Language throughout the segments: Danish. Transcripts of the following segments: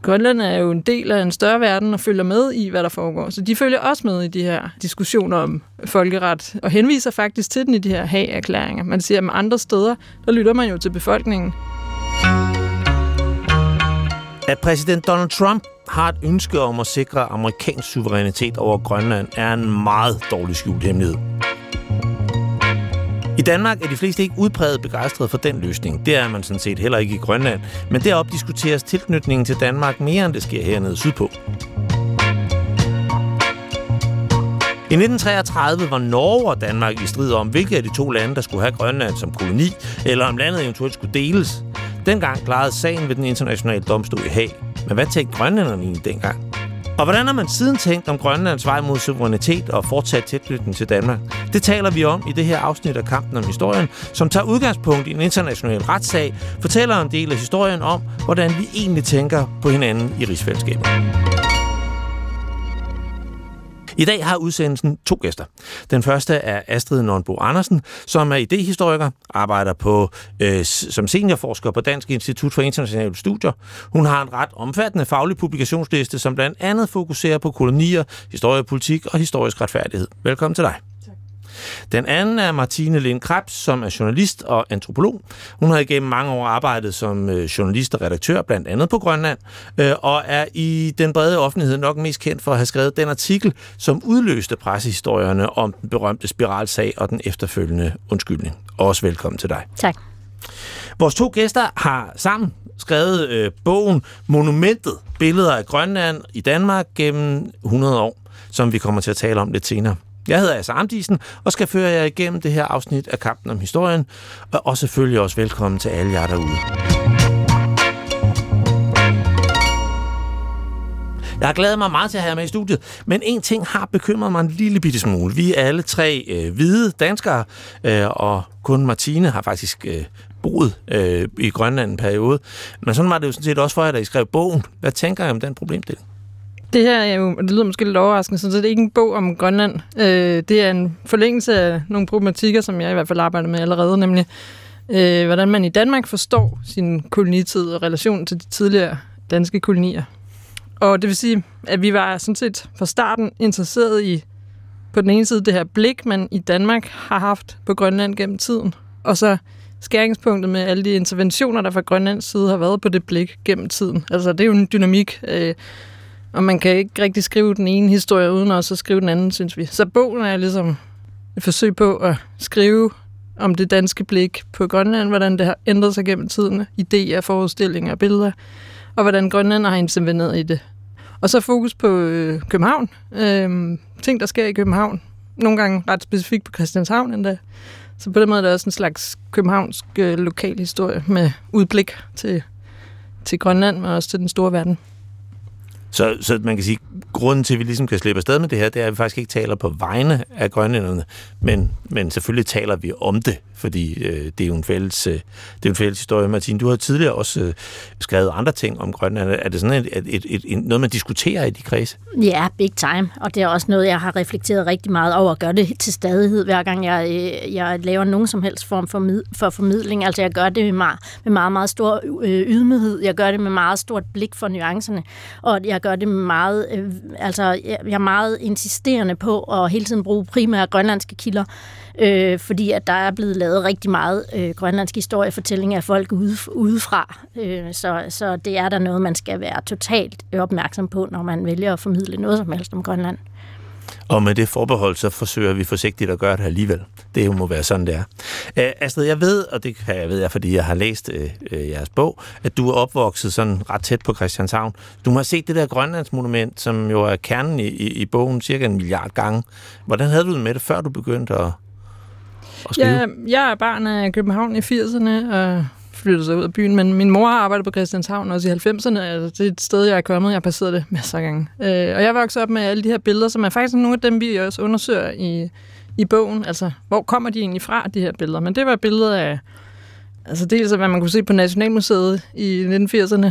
Grønland er jo en del af en større verden og følger med i, hvad der foregår. Så de følger også med i de her diskussioner om folkeret, og henviser faktisk til den i de her Haag-erklæringer. Man siger, at med andre steder, der lytter man jo til befolkningen. At præsident Donald Trump har et ønske om at sikre amerikansk suverænitet over Grønland, er en meget dårlig skjult hemmelighed. I Danmark er de fleste ikke udpræget begejstrede for den løsning. Det er man sådan set heller ikke i Grønland. Men deroppe diskuteres tilknytningen til Danmark mere, end det sker hernede sydpå. I 1933 var Norge og Danmark i strid om, hvilke af de to lande, der skulle have Grønland som koloni, eller om landet eventuelt skulle deles. Dengang klarede sagen ved den internationale domstol i Haag. Men hvad tænkte grønlænderne egentlig dengang? Og hvordan har man siden tænkt om Grønlands vej mod suverænitet og fortsat tilknytning til Danmark? Det taler vi om i det her afsnit af Kampen om historien, som tager udgangspunkt i en international retssag, fortæller en del af historien om, hvordan vi egentlig tænker på hinanden i rigsfællesskabet. I dag har udsendelsen 2 gæster. Den første er Astrid Nonbo Andersen, som er idehistoriker, arbejder som seniorforsker på Dansk Institut for Internationale Studier. Hun har en ret omfattende faglig publikationsliste, som blandt andet fokuserer på kolonier, historiepolitik og historisk retfærdighed. Velkommen til dig. Den anden er Martine Lind Krebs, som er journalist og antropolog. Hun har igennem mange år arbejdet som journalist og redaktør, blandt andet på Grønland, og er i den brede offentlighed nok mest kendt for at have skrevet den artikel, som udløste pressehistorierne om den berømte spiralsag og den efterfølgende undskyldning. Også velkommen til dig. Tak. Vores 2 gæster har sammen skrevet bogen Monumentet, billeder af Grønland i Danmark gennem 100 år, som vi kommer til at tale om lidt senere. Jeg hedder Asser Amdisen og skal føre jer igennem det her afsnit af Kampen om historien, og selvfølgelig også velkommen til alle jer derude. Jeg har glædet mig meget til at have jer med i studiet, men en ting har bekymret mig en lille bitte smule. Vi er alle 3 hvide danskere, og kun Martine har faktisk boet i Grønland en periode. Men sådan var det jo sådan set også for jer, da I skrev bogen. Hvad tænker I om den problemstilling? Det her er jo, det lyder måske lidt overraskende, så det er ikke en bog om Grønland. Det er en forlængelse af nogle problematikker, som jeg i hvert fald arbejder med allerede, nemlig hvordan man i Danmark forstår sin kolonitid og relation til de tidligere danske kolonier. Og det vil sige, at vi var sådan set fra starten interesseret i, på den ene side, det her blik, man i Danmark har haft på Grønland gennem tiden, og så skæringspunktet med alle de interventioner, der fra Grønlands side har været på det blik gennem tiden. Altså, det er jo en dynamik, og man kan ikke rigtig skrive den ene historie uden også at skrive den anden, synes vi. Så bogen er ligesom et forsøg på at skrive om det danske blik på Grønland, hvordan det har ændret sig gennem tiden, idéer, forestillinger og billeder, og hvordan Grønland har interveneret i det. Og så fokus på København. Ting, der sker i København. Nogle gange ret specifikt på Christianshavn endda. Så på den måde er det også en slags københavnsk lokal historie med udblik til Grønland, men også til den store verden. Så man kan sige, at grunden til, at vi ligesom kan slippe afsted med det her, det er, at vi faktisk ikke taler på vegne af grønlænderne, men selvfølgelig taler vi om det, fordi det er jo en fælles historie. Martine, du har tidligere også skrevet andre ting om Grønland. Er det sådan noget, man diskuterer i de kredse? Ja, big time. Og det er også noget, jeg har reflekteret rigtig meget over at gøre det til stadighed, hver gang jeg laver nogen som helst form for formidling. Altså jeg gør det med meget, meget stor ydmyghed. Jeg gør det med meget stort blik for nuancerne. Og jeg gør det med meget, jeg er meget insisterende på at hele tiden bruge primære grønlandske kilder, fordi at der er blevet lavet rigtig meget grønlandsk historiefortælling af folk udefra. Så det er der noget, man skal være totalt opmærksom på, når man vælger at formidle noget som helst om Grønland. Og med det forbehold, så forsøger vi forsigtigt at gøre det alligevel. Det må være sådan, det er. Astrid, jeg ved, og det ved jeg, fordi jeg har læst jeres bog, at du er opvokset sådan ret tæt på Christianshavn. Du må have set det der Grønlandsmonument, som jo er kernen i bogen cirka 1 milliard gange. Hvordan havde du det med det, før du begyndte at skrive? Ja, jeg er barn af København i 80'erne og flyttede sig ud af byen, men min mor har arbejdet på Christianshavn også i 90'erne. Altså, det er et sted, jeg er kommet. Jeg har passeret det masser af gange. Og jeg voksede op med alle de her billeder, som er faktisk nogle af dem, vi også undersøger i bogen. Altså, hvor kommer de egentlig fra, de her billeder? Men det var billeder af, altså dels af, hvad man kunne se på Nationalmuseet i 1980'erne.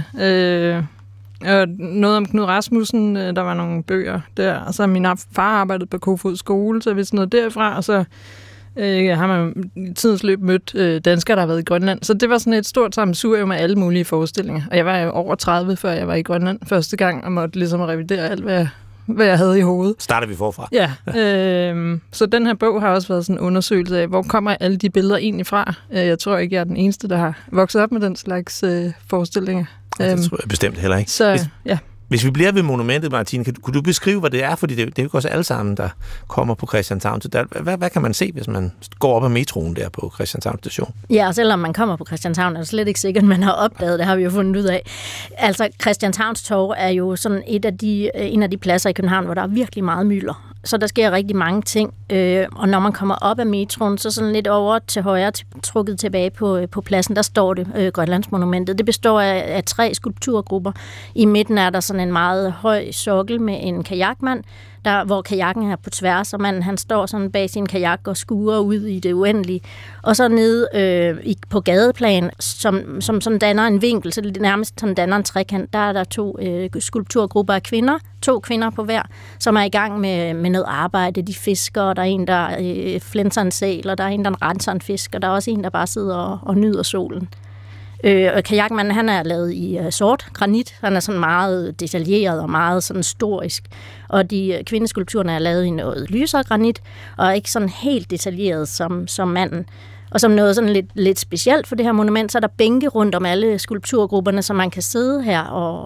Og noget om Knud Rasmussen, der var nogle bøger der. Og så min far arbejdede på Kofod skole, så jeg vidste noget derfra. Og så har man i tidens løb mødt danskere, der har været i Grønland. Så det var sådan et stort sammensurium med alle mulige forestillinger. Og jeg var jo over 30, før jeg var i Grønland første gang, og måtte ligesom revidere alt, hvad jeg havde i hovedet. Starter vi forfra? Ja. Så den her bog har også været sådan en undersøgelse af, hvor kommer alle de billeder egentlig fra. Jeg tror ikke, jeg er den eneste, der har vokset op med den slags forestillinger. Det tror jeg bestemt heller ikke. Så, ja. Hvis vi bliver ved monumentet, Martine, kunne du beskrive, hvad det er? Fordi det er jo ikke også alle sammen, der kommer på Christianshavn. Hvad kan man se, hvis man går op ad metroen der på Christianshavn station? Ja, og selvom man kommer på Christianshavn, er det slet ikke sikkert, at man har opdaget. Det har vi jo fundet ud af. Altså, Christianshavns Torv er jo sådan en af de pladser i København, hvor der er virkelig meget mylder. Så der sker rigtig mange ting. Og når man kommer op ad metroen, så sådan lidt over til højre, trukket tilbage på pladsen, der står det Grønlandsmonumentet. Det består af 3 skulpturgrupper. I midten er der sådan en meget høj sokkel med en kajakmand, hvor kajakken er på tværs, og manden han står sådan bag sin kajak og skuer ud i det uendelige. Og så nede på gadeplan, som sådan danner en vinkel, så det nærmest sådan danner en trekant, der er der 2 skulpturgrupper af kvinder, 2 kvinder på hver, som er i gang med noget arbejde. De fisker, og der er en, der flænser en sæl, og der er en, der renser en fisk, og der er også en, der bare sidder og nyder solen. Og kajakmanden, han er lavet i sort granit. Han er sådan meget detaljeret og meget sådan historisk. Og de kvindeskulpturerne er lavet i noget lysere granit, og ikke sådan helt detaljeret som manden. Og som noget sådan lidt specielt for det her monument, så er der bænke rundt om alle skulpturgrupperne, så man kan sidde her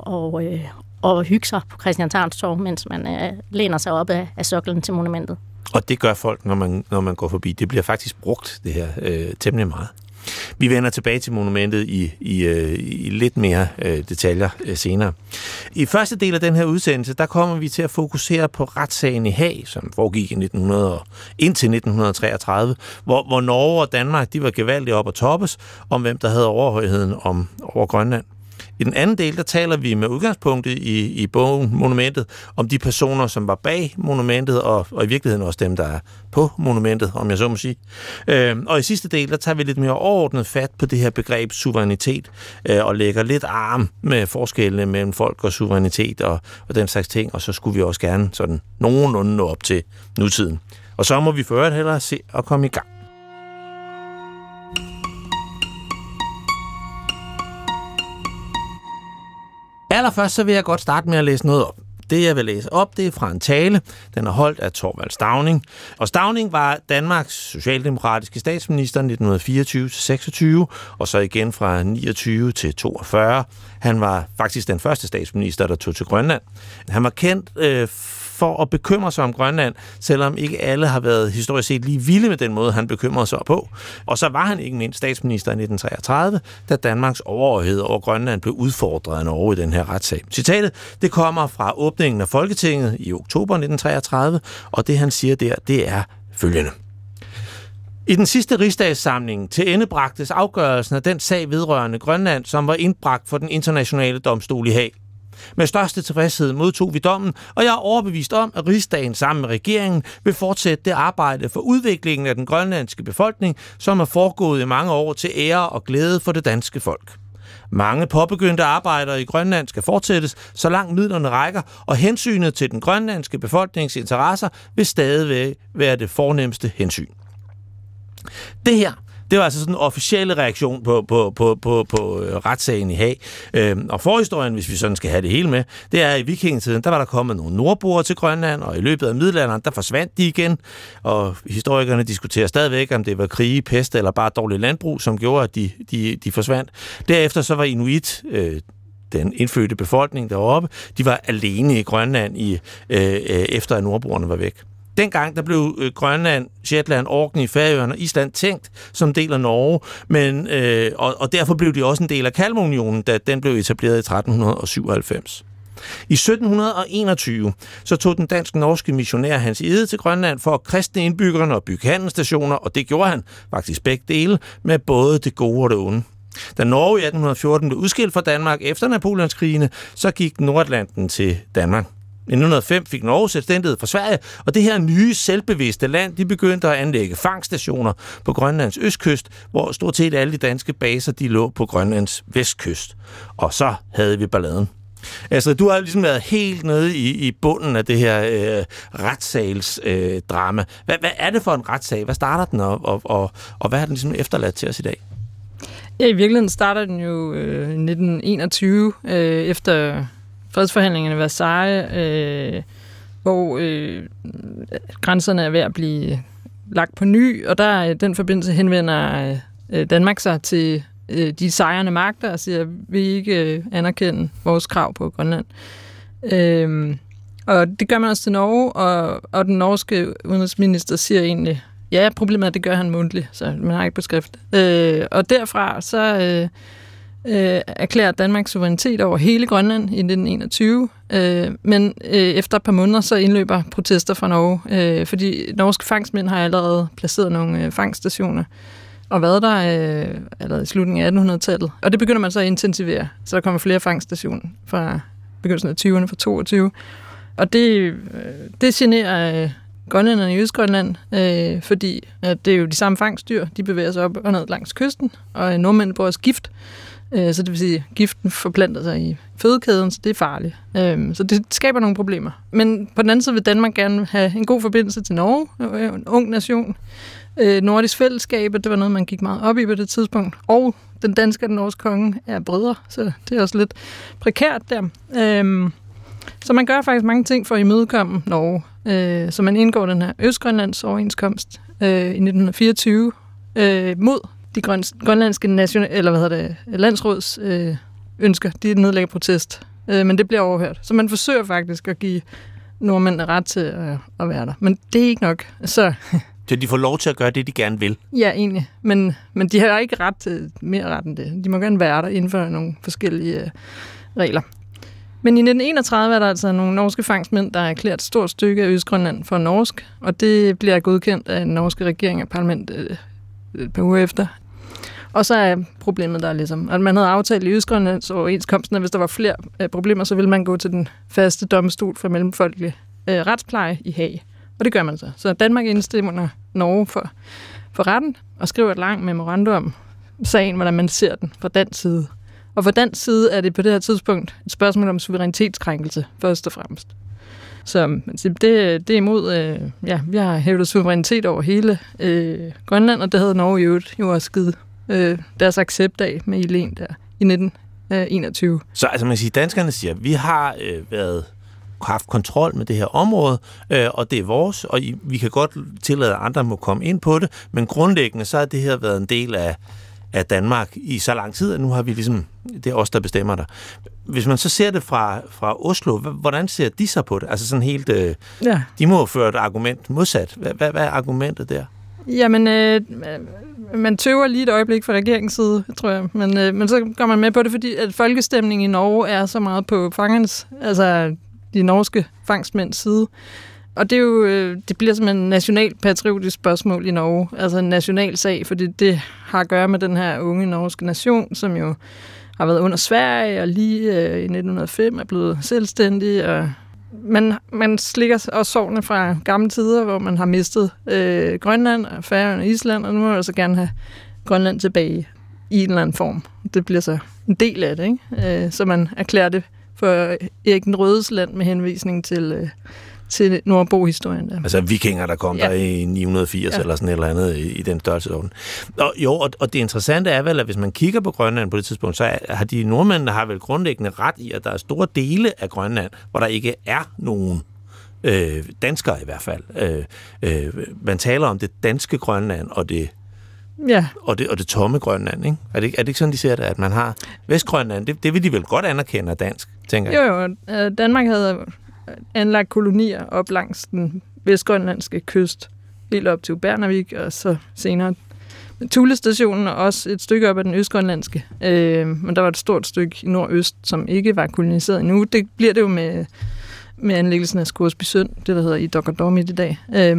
og hygge sig på Christianshavns Torv, mens man læner sig op af soklen til monumentet. Og det gør folk, når man går forbi. Det bliver faktisk brugt, det her, temmelig meget. Vi vender tilbage til monumentet i lidt mere detaljer senere. I første del af den her udsendelse, der kommer vi til at fokusere på retssagen i Haag, som foregik indtil 1933, hvor Norge og Danmark de var gevaldigt op at toppes om, hvem der havde overhøjheden over Grønland. I den anden del, der taler vi med udgangspunktet i bogen Monumentet om de personer, som var bag monumentet, og i virkeligheden også dem, der er på monumentet, om jeg så må sige. Og i sidste del, der tager vi lidt mere overordnet fat på det her begreb suverænitet, og lægger lidt arm med forskellene mellem folk og suverænitet og den slags ting, og så skulle vi også gerne sådan nogenlunde nå op til nutiden. Og så må vi for øvrigt hellere se at komme i gang. Allerførst så vil jeg godt starte med at læse noget op. Det, jeg vil læse op, det er fra en tale. Den er holdt af Thorvald Stauning. Og Stauning var Danmarks socialdemokratiske statsminister 1924-26, og så igen fra 29 til 42. Han var faktisk den første statsminister, der tog til Grønland. Han var kendt for at bekymre sig om Grønland, selvom ikke alle har været historisk set lige vilde med den måde, han bekymrede sig på. Og så var han ikke mindst statsminister i 1933, da Danmarks overhøjhed over Grønland blev udfordret af Norge i den her retssag. Citatet, det kommer fra åbningen af Folketinget i oktober 1933, og det han siger der, det er følgende. I den sidste rigsdagssamling til ende bragtes afgørelsen af den sag vedrørende Grønland, som var indbragt for den internationale domstol i Haag. Med største tilfredshed modtog vi dommen, og jeg er overbevist om, at rigsdagen sammen med regeringen vil fortsætte det arbejde for udviklingen af den grønlandske befolkning, som er foregået i mange år til ære og glæde for det danske folk. Mange påbegyndte arbejder i Grønland skal fortsættes, så langt midlerne rækker, og hensynet til den grønlandske befolknings interesser vil stadig være det fornemste hensyn. Det her, det var altså sådan en officielle reaktion på retssagen i Haag. Og forhistorien, hvis vi sådan skal have det hele med, det er, at i vikingetiden, der var der kommet nogle nordboere til Grønland, og i løbet af middelalderen, der forsvandt de igen. Og historikerne diskuterer stadigvæk, om det var krige, pest eller bare dårlig landbrug, som gjorde, at de forsvandt. Derefter så var inuit, den indfødte befolkning deroppe, de var alene i Grønland efter at nordboerne var væk. Dengang der blev Grønland, Shetland, Orkney, Færøerne og Island tænkt som del af Norge, men, og derfor blev de også en del af Kalmarunionen, da den blev etableret i 1397. I 1721 så tog den dansk-norske missionær Hans Egede til Grønland for at kristne indbyggerne og bygge handelsstationer, og det gjorde han faktisk begge dele med både det gode og det onde. Da Norge i 1814 blev udskilt fra Danmark efter Napoleonskrigene, så gik Nordatlanten til Danmark. I 1905 fik Norge selvstændighed fra Sverige, og det her nye, selvbevidste land, de begyndte at anlægge fangstationer på Grønlands østkyst, hvor stort set alle de danske baser, de lå på Grønlands vestkyst. Og så havde vi balladen. Altså, du har ligesom været helt nede i bunden af det her retssalsdrama. Hvad er det for en retssag? Hvad starter den, og hvad har den ligesom efterladt til os i dag? Ja, i virkeligheden starter den jo i 1921, efter fredsforhandlingerne i Versailles, hvor grænserne er ved at blive lagt på ny, og der i den forbindelse henvender Danmark sig til de sejrende magter og siger, at vi ikke anerkender vores krav på Grønland. Og det gør man også til Norge, og den norske udenrigsminister siger egentlig, ja, problemet er, at det gør han mundtligt, så man har ikke på skrift. Og derfra så erklærer Danmark suverænitet over hele Grønland i 1921, men efter et par måneder så indløber protester fra Norge, fordi norske fangstmænd har allerede placeret nogle fangststationer og været der allerede i slutningen af 1800-tallet. Og det begynder man så at intensivere, så der kommer flere fangststationer fra begyndelsen af 20'erne, fra 22. Og det generer grønlænderne i Østgrønland, fordi at det er jo de samme fangstdyr, de bevæger sig op og ned langs kysten, og nordmænd bruger også gift, så det vil sige, at giften forplanter sig i fødekæden, så det er farligt. Så det skaber nogle problemer. Men på den anden side vil Danmark gerne have en god forbindelse til Norge, en ung nation. Nordisk fællesskab, det var noget, man gik meget op i på det tidspunkt, og den danske og den norske konge er brødre, så det er også lidt prekært der. Så man gør faktisk mange ting for at imødekomme Norge. Så man indgår den her Østgrønlands overenskomst i 1924 mod de grønlandske landsråds ønsker. De nedlægger protest, men det bliver overhørt. Så man forsøger faktisk at give nordmændene ret til at være der. Men det er ikke nok. Så de får lov til at gøre det, de gerne vil? Ja, egentlig. Men de har ikke ret til mere ret end det. De må gerne være der inden for nogle forskellige regler. Men i 1931 er der altså nogle norske fangstmænd, der har erklæret et stort stykke af Østgrønland for norsk, og det bliver godkendt af den norske regering og parlamentet et par uger efter. Og så er problemet der ligesom, at man havde aftalt i Østgrønlands overenskomsten, at hvis der var flere problemer, så ville man gå til den faste domstol for mellemfolkelig retspleje i Haag. Og det gør man så. Så Danmark indstemmer Norge for retten og skriver et langt memorandum om sagen, hvordan man ser den fra dansk side. Og fra dansk side er det på det her tidspunkt et spørgsmål om suverænitetskrænkelse, først og fremmest. Så det er imod, vi har hævdet suverænitet over hele Grønland, og det havde Norge jo også givet deres accept af med Ilen der i 1921. Så altså man siger, danskerne siger, vi har haft kontrol med det her område, og det er vores, og vi kan godt tillade, at andre må komme ind på det, men grundlæggende så har det her været en del af Danmark i så lang tid, at nu har vi ligesom, det er os, der bestemmer der. Hvis man så ser det fra Oslo, hvordan ser de så på det? Altså sådan helt, de må føre et argument modsat. Hvad er argumentet der? Jamen, man tøver lige et øjeblik fra regeringens side, tror jeg, men så går man med på det, fordi at folkestemningen i Norge er så meget på fangernes, altså de norske fangstmænds side. Og det er jo, det bliver som en nationalpatriotisk spørgsmål i Norge, altså en national sag, fordi det har at gøre med den her unge norske nation, som jo har været under Sverige, og lige i 1905 er blevet selvstændig, og man slikker også sårene fra gamle tider, hvor man har mistet Grønland, og Færøerne og Island, og nu må man altså gerne have Grønland tilbage i en eller anden form. Det bliver så en del af det, ikke? Så man erklærer det for Erik den Rødes land med henvisning til Nordbo-historien der. Altså vikinger, der kom der i 980 eller sådan et eller andet i den størrelsesorden. Og det interessante er vel, at hvis man kigger på Grønland på det tidspunkt, så har de nordmændene har vel grundlæggende ret i, at der er store dele af Grønland, hvor der ikke er nogen danskere i hvert fald. Man taler om det danske Grønland og det tomme Grønland, ikke? Er det ikke sådan, de ser det, at man har Vestgrønland? Det vil de vel godt anerkende af dansk, tænker jeg. Jo, Danmark havde anlagt kolonier op langs den vestgrønlandske kyst, helt op til Ubernavik, og så senere Thule-stationen, og også et stykke op af den østgrønlandske. Men der var et stort stykke i nordøst, som ikke var koloniseret endnu. Det bliver det jo med anlæggelsen af Scoresby Sund, det der hedder i Dokkedormit i dag.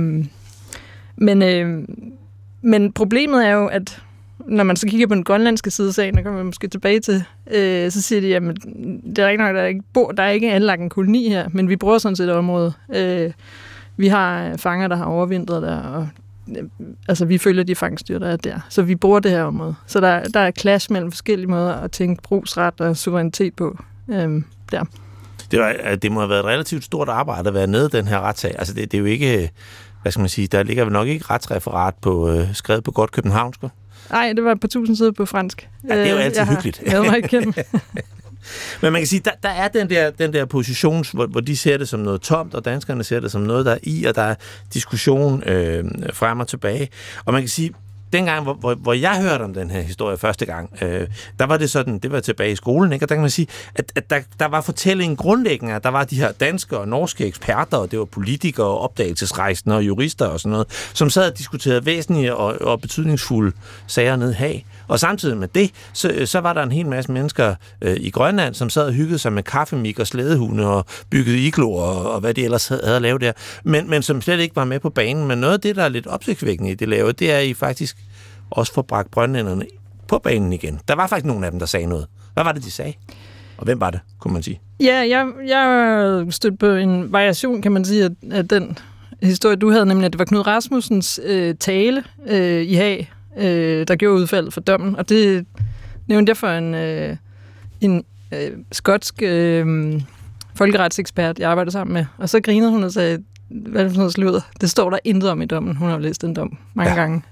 Men problemet er jo, at når man så kigger på den grønlandske side af sagen, der kommer vi måske tilbage til, så siger de, jamen, det er ikke nok, der er ikke anlagt en koloni her, men vi bruger sådan set et område. Vi har fanger, der har overvintret der, og altså, vi følger de fangstyr, der er der. Så vi bruger det her område. Så der er clash mellem forskellige måder at tænke brugsret og suverænitet på der. Det må have været et relativt stort arbejde at være nede i den her retssag. Altså det er jo ikke, hvad skal man sige, der ligger nok ikke retsreferat på, skrevet på godt københavnsk. Nej, det var på 1000 sider på fransk. Ja, det er jo altid hyggeligt. Jeg mig igennem. Men man kan sige, der er den der position, hvor de ser det som noget tomt, og danskerne ser det som noget, der er i, og der er diskussion frem og tilbage. Og man kan sige, dengang, hvor jeg hørte om den her historie første gang, der var det sådan, det var tilbage i skolen, ikke? Og der kan man sige, at der var fortællingen grundlæggende, at der var de her danske og norske eksperter, og det var politikere og opdagelsesrejsende og jurister og sådan noget, som sad og diskuterede væsentlige og betydningsfulde sager ned i Haag. Og samtidig med det, så var der en hel masse mennesker i Grønland, som sad og hyggede sig med kaffemik og slædehunde og byggede igloer og hvad de ellers havde lavet der, men som slet ikke var med på banen. Men noget af det, der er lidt opsigtsvækkende i det lavet, det er, at I faktisk også får bragt grønlænderne på banen igen. Der var faktisk nogle af dem, der sagde noget. Hvad var det, de sagde? Og hvem var det, kunne man sige? Ja, jeg stødte på en variation, kan man sige, af den historie, du havde, nemlig at det var Knud Rasmussens tale i Haag, der gjorde udfaldet for dommen. Og det nævnte jeg for en skotsk folkeretsekspert, jeg arbejdede sammen med. Og så grinede hun og sagde, hvad er det for noget sludder? Det står der intet om i dommen. Hun har jo læst den dom mange gange.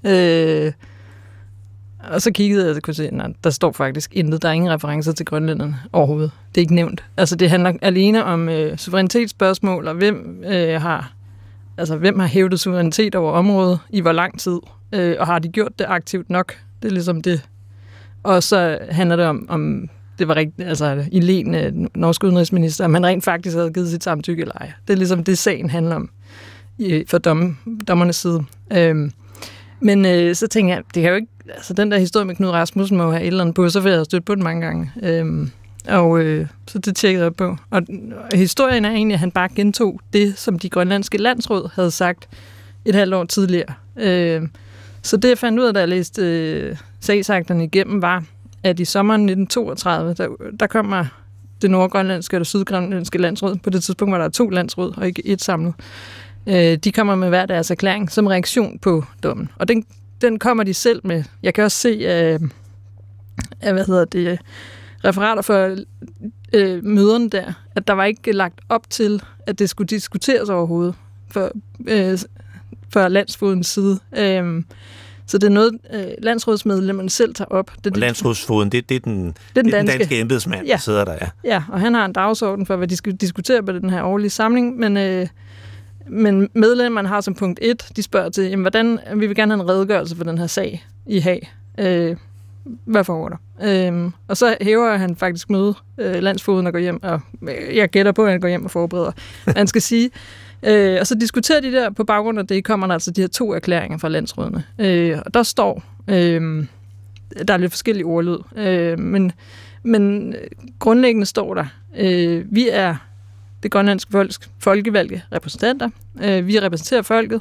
Og så kiggede jeg og kunne se, at der står faktisk intet. Der er ingen referencer til grønlænderne overhovedet. Det er ikke nævnt. Altså det handler alene om suverænitetsspørgsmål, og hvem har hævdet suverænitet over området i hvor lang tid, og har de gjort det aktivt nok? Det er ligesom det. Og så handler det om det var rigtigt, altså i Len, norsk udenrigsminister, om han rent faktisk havde givet sit samtykke eller ej. Det er ligesom det, sagen handler om for dommernes side. Men så tænker jeg, det kan jo ikke, altså den der historie med Knud Rasmussen må have et eller andet på, så vil jeg have stødt på den mange gange. Så det tjekkede jeg på. Og historien er egentlig, at han bare gentog det, som de grønlandske landsråd havde sagt et halvt år tidligere. Så det, jeg fandt ud af, da jeg læste sagsakterne igennem, var, at i sommeren 1932, der kommer det nordgrønlandske og det sydgrønlandske landsråd. På det tidspunkt var der 2 landsråd, og ikke et samlet. De kommer med hver deres erklæring som reaktion på dommen. Og den kommer de selv med. Jeg kan også se referater for møderne der, at der var ikke lagt op til, at det skulle diskuteres overhovedet for landsfodens side. Så det er noget, landsrådsmedlemmerne selv tager op. Og landsrådsfoden, det er den danske embedsmand, der sidder der, ja. Ja, og han har en dagsorden for, hvad de skal diskutere på den her årlige samling, men medlemmerne har som punkt 1, de spørger til, jamen, hvordan, vi vil gerne have en redegørelse for den her sag i Haag. Hvad foregår der? Og så hæver han faktisk møde landsfoden og går hjem, og jeg gætter på, at han går hjem og forbereder, han skal sige. Og så diskuterer de der, på baggrund af det kommer der altså de her 2 erklæringer fra landsrådene. Og der står, der er lidt forskellige ordlyd, men grundlæggende står der, vi er det grønlandske folks folkevalgte repræsentanter. Vi repræsenterer folket.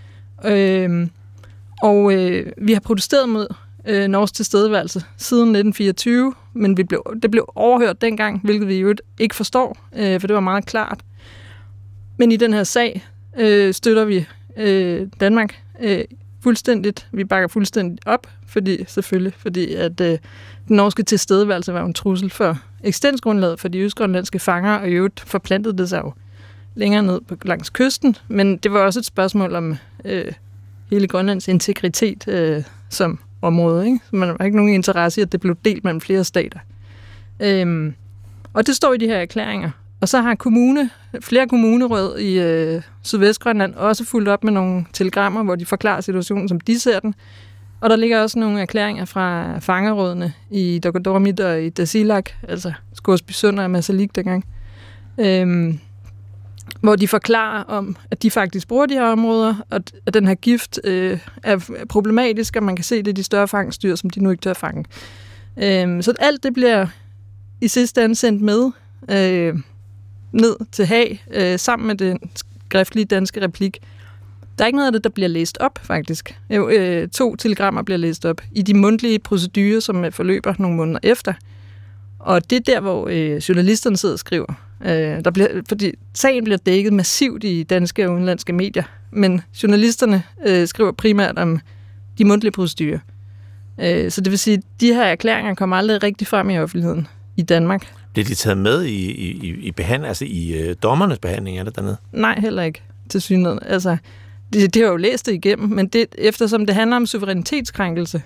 Og vi har protesteret mod norsk tilstedeværelse siden 1924, men det blev overhørt dengang, hvilket vi jo ikke forstår, for det var meget klart. Men i den her sag støtter vi Danmark fuldstændigt. Vi bakker fuldstændigt op, fordi at den norske tilstedeværelse var en trussel for eksistensgrundlaget for de østgrønlandske fanger, og i øvrigt forplantede det sig jo længere ned langs kysten. Men det var også et spørgsmål om hele Grønlands integritet som område. Ikke? Så man har ikke nogen interesse i, at det blev delt mellem flere stater. Og det står i de her erklæringer. Og så har flere kommunerød i Sydvestgrønland også fulgt op med nogle telegrammer, hvor de forklarer situationen, som de ser den. Og der ligger også nogle erklæringer fra fangerrådene i Dokkodormit og i Tasiilaq, altså Scoresby og Massalik dengang, hvor de forklarer om, at de faktisk bruger de her områder, og at den her gift er problematisk, og man kan se det i de større fangstyr, som de nu ikke tør fange. Så alt det bliver i sidste ende sendt med ned til Haag, sammen med den skriftlige danske replik. Der er ikke noget af det, der bliver læst op, faktisk. 2 telegrammer bliver læst op i de mundtlige procedurer, som forløber nogle måneder efter. Og det er der, hvor journalisterne sidder og skriver. Fordi sagen bliver dækket massivt i danske og udenlandske medier, men journalisterne skriver primært om de mundtlige procedurer. Så det vil sige, at de her erklæringer kommer aldrig rigtig frem i offentligheden i Danmark. Bliver de taget med i behandling, altså i dommernes behandling, er det dernede? Nej, heller ikke til synligheden. Altså, det har jo læst det igennem, men eftersom det handler om suverænitetskrænkelse,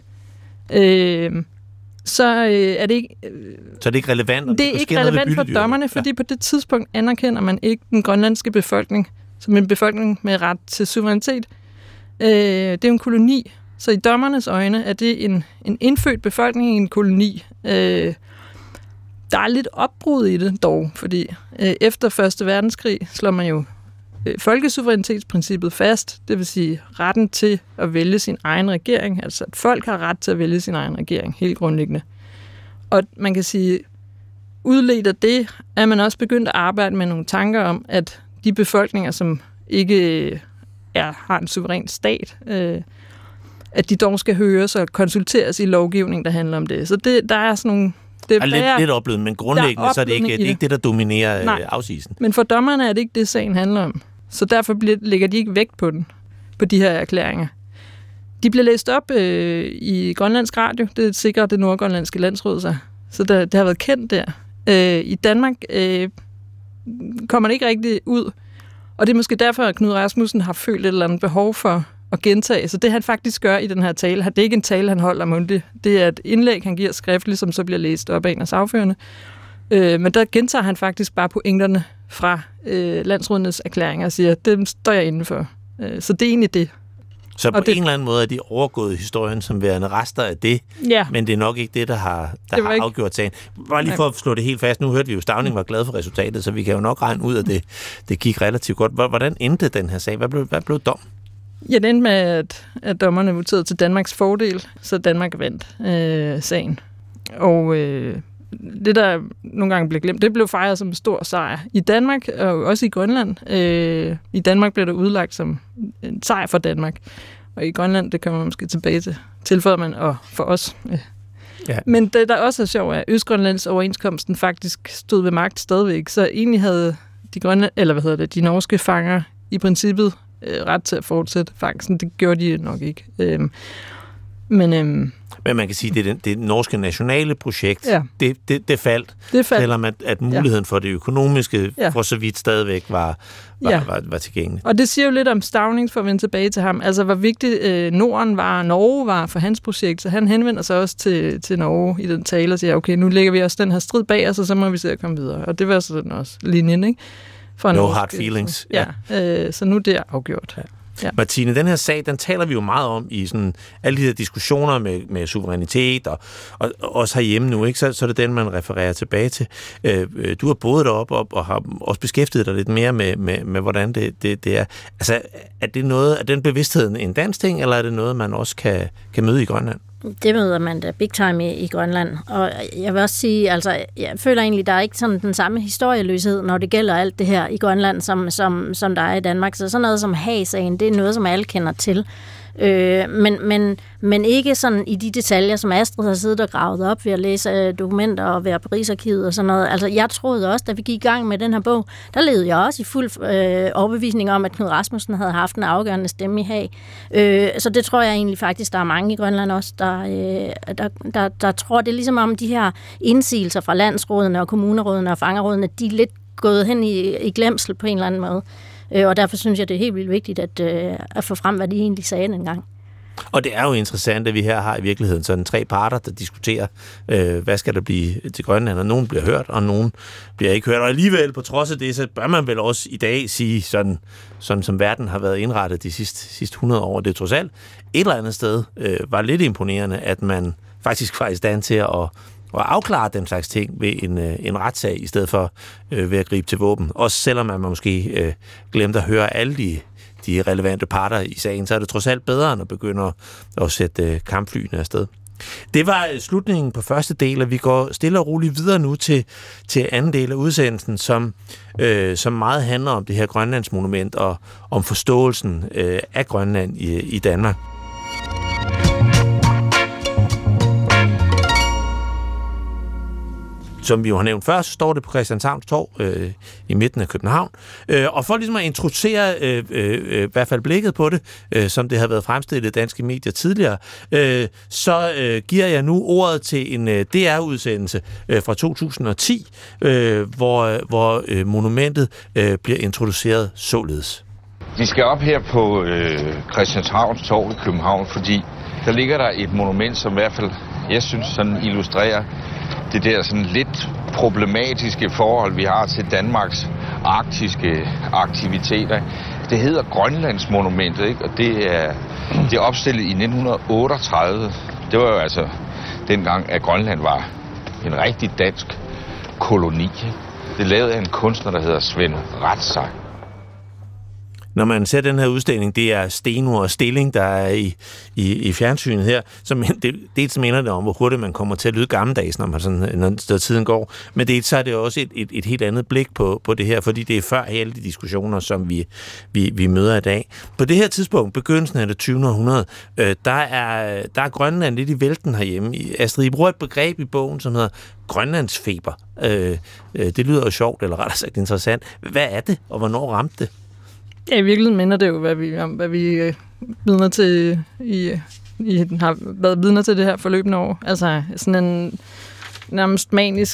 så er det ikke... Så er det ikke relevant? Det er ikke relevant for dommerne, fordi på det tidspunkt anerkender man ikke den grønlandske befolkning som en befolkning med ret til suverænitet. Det er jo en koloni, så i dommernes øjne er det en indfødt befolkning i en koloni. Der er lidt opbrud i det dog, fordi efter 1. verdenskrig slår man jo folkesuverænitetsprincippet fast, det vil sige retten til at vælge sin egen regering, altså at folk har ret til at vælge sin egen regering, helt grundlæggende. Og man kan sige, udledt af det, er man også begyndt at arbejde med nogle tanker om, at de befolkninger, som ikke har en suveræn stat, at de dog skal høres og konsulteres i lovgivning, der handler om det. Så der er sådan nogle... Det er lidt oplevet, men grundlæggende så er det ikke det, der dominerer afsigelsen. Men for dommerne er det ikke det, sagen handler om. Så derfor lægger de ikke vægt på den, på de her erklæringer. De bliver læst op i Grønlandsk Radio. Det sikrer det nordgrønlandske landsråd sig. Så det har været kendt der. I Danmark kommer det ikke rigtig ud. Og det er måske derfor, at Knud Rasmussen har følt et eller andet behov for at gentage. Så det han faktisk gør i den her tale, det er ikke en tale, han holder mundtligt. Det er et indlæg, han giver skriftligt, som så bliver læst op af en af sagførende. Men der gentager han faktisk bare pointerne fra landsrådenes erklæringer og siger, dem står jeg inde for. Så det er egentlig det. Så på en eller anden måde er de overgået historien som værende rester af det, ja. Men det er nok ikke det, der har afgjort sagen. Bare lige for at slå det helt fast, nu hørte vi jo, Stauning var glad for resultatet, så vi kan jo nok regne ud, at det gik relativt godt. Hvordan endte den her sag? Hvad blev dom? Ja, det endte med, at dommerne voterede til Danmarks fordel, så Danmark vandt sagen. Og det, der nogle gange blev glemt, det blev fejret som en stor sejr i Danmark, og også i Grønland. I Danmark blev det udlagt som en sejr for Danmark, og i Grønland, det kommer man måske tilbage til, tilføjer man, og for os. Ja. Men det, der også er sjovt, er, at Østgrønlands overenskomsten faktisk stod ved magt stadigvæk, så egentlig havde de norske fanger i princippet ret til at fortsætte fangsten. Det gjorde de nok ikke. Men man kan sige, at det norske nationale projekt, ja. det faldt, selvom at muligheden for det økonomiske for så vidt stadigvæk var tilgængelig. Og det siger jo lidt om Stauning, for at vende tilbage til ham. Altså, hvor vigtigt Norden var, Norge var for hans projekt, så han henvender sig også til Norge i den tale og siger, okay, nu lægger vi også den her strid bag os, og så må vi se at komme videre. Og det var sådan også linjen, ikke? No hard feelings. Så nu det er afgjort. Ja. Martine, den her sag, den taler vi jo meget om i sådan alle de her diskussioner med suverænitet og også herhjemme nu, ikke? Så er det den, man refererer tilbage til. Du har boet deroppe og har også beskæftiget dig lidt mere med hvordan det er. Altså, er det noget, er den bevidsthed en dansk ting, eller er det noget, man også kan møde i Grønland? Det møder man da big time i Grønland. Og jeg vil også sige, altså, jeg føler egentlig, der er ikke sådan den samme historieløshed, når det gælder alt det her i Grønland, som der er i Danmark. Så sådan noget som Haag-sagen, det er noget, som alle kender til. Men ikke sådan i de detaljer, som Astrid har siddet og gravet op ved at læse dokumenter og være på Rigsarkivet og sådan noget. Altså, jeg troede også, da vi gik i gang med den her bog, der levede jeg også i fuld overbevisning om, at Knud Rasmussen havde haft en afgørende stemme i Haag. Så det tror jeg egentlig faktisk, der er mange i Grønland også, der tror, det er ligesom om de her indsigelser fra landsrådene og kommunerådene og fangerådene, de er lidt gået hen i glemsel på en eller anden måde. Og derfor synes jeg, det er helt vildt vigtigt at få frem, hvad de egentlig sagde dengang. Og det er jo interessant, at vi her har i virkeligheden sådan 3 parter, der diskuterer, hvad skal der blive til Grønland, og nogen bliver hørt, og nogen bliver ikke hørt. Og alligevel, på trods af det, så bør man vel også i dag sige, sådan som verden har været indrettet de sidste 100 år, det trods alt et eller andet sted var lidt imponerende, at man faktisk var i stand til at afklare den slags ting ved en retssag, i stedet for ved at gribe til våben. Også selvom man måske glemte at høre alle de relevante parter i sagen, så er det trods alt bedre, end at begynde at sætte kampflyene afsted. Det var slutningen på første del, og vi går stille og roligt videre nu til anden del af udsendelsen, som meget handler om det her Grønlandsmonument og om forståelsen af Grønland i Danmark. som vi jo har nævnt før, så står det på Christianshavns Torv i midten af København. Og for ligesom at introducere i hvert fald blikket på det, som det har været fremstillet i danske medier tidligere, så giver jeg nu ordet til en DR-udsendelse fra 2010, hvor monumentet bliver introduceret således. Vi skal op her på Christianshavns Torv i København, fordi der ligger der et monument, som i hvert fald, jeg synes, sådan illustrerer det der sådan lidt problematiske forhold, vi har til Danmarks arktiske aktiviteter. Det hedder Grønlandsmonumentet, ikke? Og det er opstillet i 1938. Det var jo altså dengang, at Grønland var en rigtig dansk koloni. Det er lavet af en kunstner, der hedder Svend Rathsack. Når man ser den her udstilling, det er Steno og Stilling, der er i fjernsynet her, som dels minder det om, hvor hurtigt man kommer til at lyde gammeldags, når tiden går, men dels så er det også et helt andet blik på det her, fordi det er før alle de diskussioner, som vi møder i dag. På det her tidspunkt, begyndelsen af det 20. århundrede, der er Grønland lidt i vælten herhjemme. Astrid, I bruger et begreb i bogen, som hedder Grønlandsfeber. Det lyder jo sjovt, eller rettere sagt interessant. Hvad er det, og hvornår ramte det? Ja, i virkeligheden minder det jo, hvad vi vidner til har været vidner til det her forløbende år. Altså sådan en nærmest manisk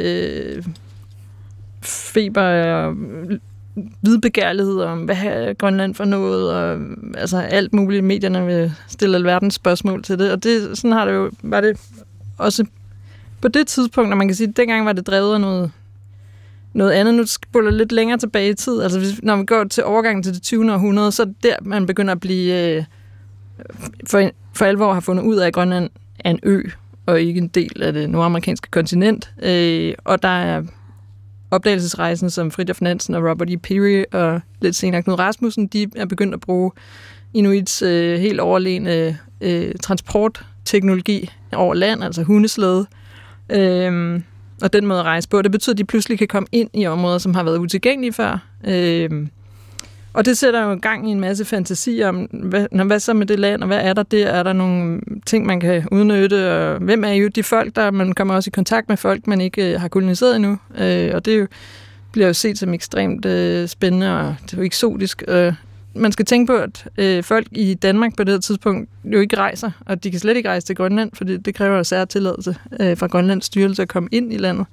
feber og vidbegærlighed om, hvad har Grønland for noget, og altså alt muligt. Medierne vil stille alverdens spørgsmål til det, og det, sådan har det jo, var det også på det tidspunkt, når man kan sige, at dengang var det drevet af noget andet. Nu spoler lidt længere tilbage i tid. Altså, når vi går til overgangen til det 20. århundrede, så er det der, man begynder at blive for alvor har fundet ud af, at Grønland er en ø, og ikke en del af det nordamerikanske kontinent. Og der er opdagelsesrejsen, som Fridtjof Nansen og Robert E. Peary og lidt senere Knud Rasmussen, de er begyndt at bruge inuits helt overlegne transportteknologi over land, altså hundeslæde. Og den måde at rejse på. Det betyder, at de pludselig kan komme ind i områder, som har været utilgængelige før. Og det sætter jo gang i en masse fantasi om, hvad så med det land, og hvad er der der? Er der nogle ting, man kan udnytte? Og hvem er jo de folk, der man kommer også i kontakt med folk, man ikke har koloniseret endnu? Og det bliver jo set som ekstremt spændende, og det er jo eksotisk. Man skal tænke på, at folk i Danmark på det her tidspunkt jo ikke rejser, og de kan slet ikke rejse til Grønland, for det kræver særlig tilladelse fra Grønlands styrelse at komme ind i landet.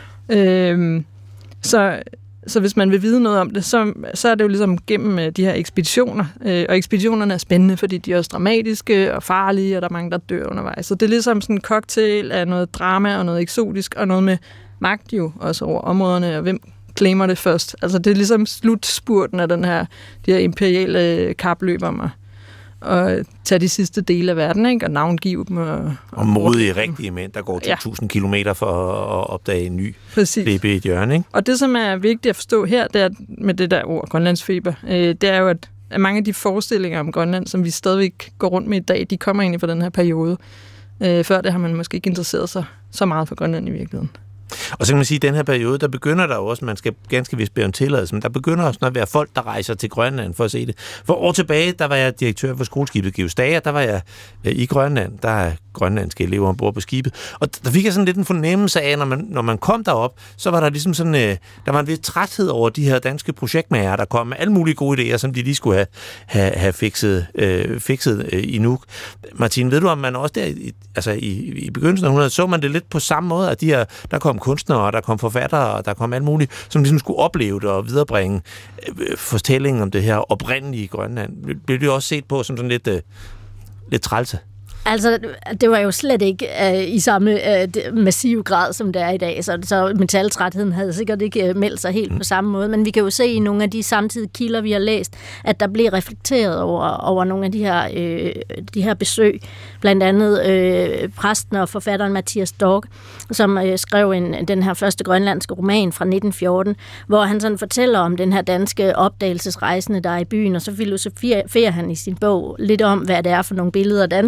Så hvis man vil vide noget om det, så er det jo ligesom gennem de her ekspeditioner, og ekspeditionerne er spændende, fordi de er også dramatiske og farlige, og der er mange, der dør undervejs. Så det er ligesom sådan en cocktail af noget drama og noget eksotisk, og noget med magt jo også over områderne, og hvem claimer det først. Altså det er ligesom slutspurten af de her imperiale kapløb om at tage de sidste dele af verden, ikke? Og navngive dem. Og modige rigtige mænd, der går til 1000 kilometer for at opdage en ny baby i et hjørne, ikke? Og det, som er vigtigt at forstå her, det er med det der ord, Grønlandsfeber, det er jo, at mange af de forestillinger om Grønland, som vi stadigvæk går rundt med i dag, de kommer egentlig fra den her periode. Før det har man måske ikke interesseret sig så meget for Grønland i virkeligheden. Og så kan man sige, at i den her periode, der begynder der også, man skal ganske vist bede om tilladelse, men der begynder også at være folk, der rejser til Grønland for at se det. For år tilbage, der var jeg direktør for skoleskibet Georg Stage, der var jeg i Grønland, der er grønlandske elever ombord på skibet. Og der fik jeg sådan lidt en fornemmelse af, når man kom derop, så var der ligesom sådan, der var en vis træthed over de her danske projektmager, der kom med alle mulige gode idéer, som de lige skulle have fikset i Nuuk. Martin, ved du, om man også der, i begyndelsen af 100, så man det lidt på samme måde, at der kom kunstnere, der kom forfattere, og der kom alt muligt, som ligesom skulle opleve det og viderebringe fortællingen om det her oprindelige Grønland. Blev det også set på som sådan lidt trælse? Altså, det var jo slet ikke i samme massiv grad, som det er i dag, så metaltrætheden havde sikkert ikke meldt sig helt på samme måde, men vi kan jo se i nogle af de samtidige kilder, vi har læst, at der blev reflekteret over nogle af de her besøg. Blandt andet præsten og forfatteren Mathias Dorg, som skrev den her første grønlandske roman fra 1914, hvor han sådan fortæller om den her danske opdagelsesrejsende, der er i byen, og så filosoferer han i sin bog lidt om, hvad det er for nogle billeder, danskeren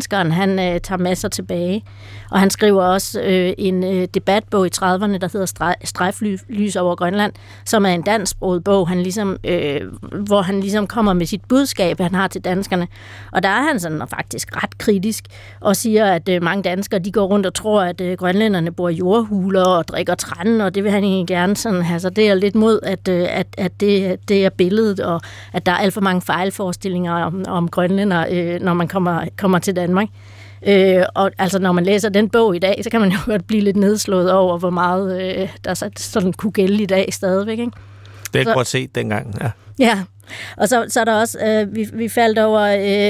han tager masser tilbage. Og han skriver også en debatbog i 30'erne, der hedder Strejflys over Grønland, som er en dansksproget bog, hvor han ligesom kommer med sit budskab, han har til danskerne. Og der er han sådan faktisk ret kritisk og siger, at mange danskere, de går rundt og tror, at grønlænderne bor i jordhuler og drikker tran, og det vil han egentlig gerne sådan have. Så det er lidt mod, at det er billedet, og at der er alt for mange fejlforestillinger om grønlænder, når man kommer til Danmark. Og altså, når man læser den bog i dag, så kan man jo godt blive lidt nedslået over, hvor meget der sådan kunne gælde i dag stadigvæk, ikke? Det er godt set dengang, ja. Ja, og så er der også, vi faldt over,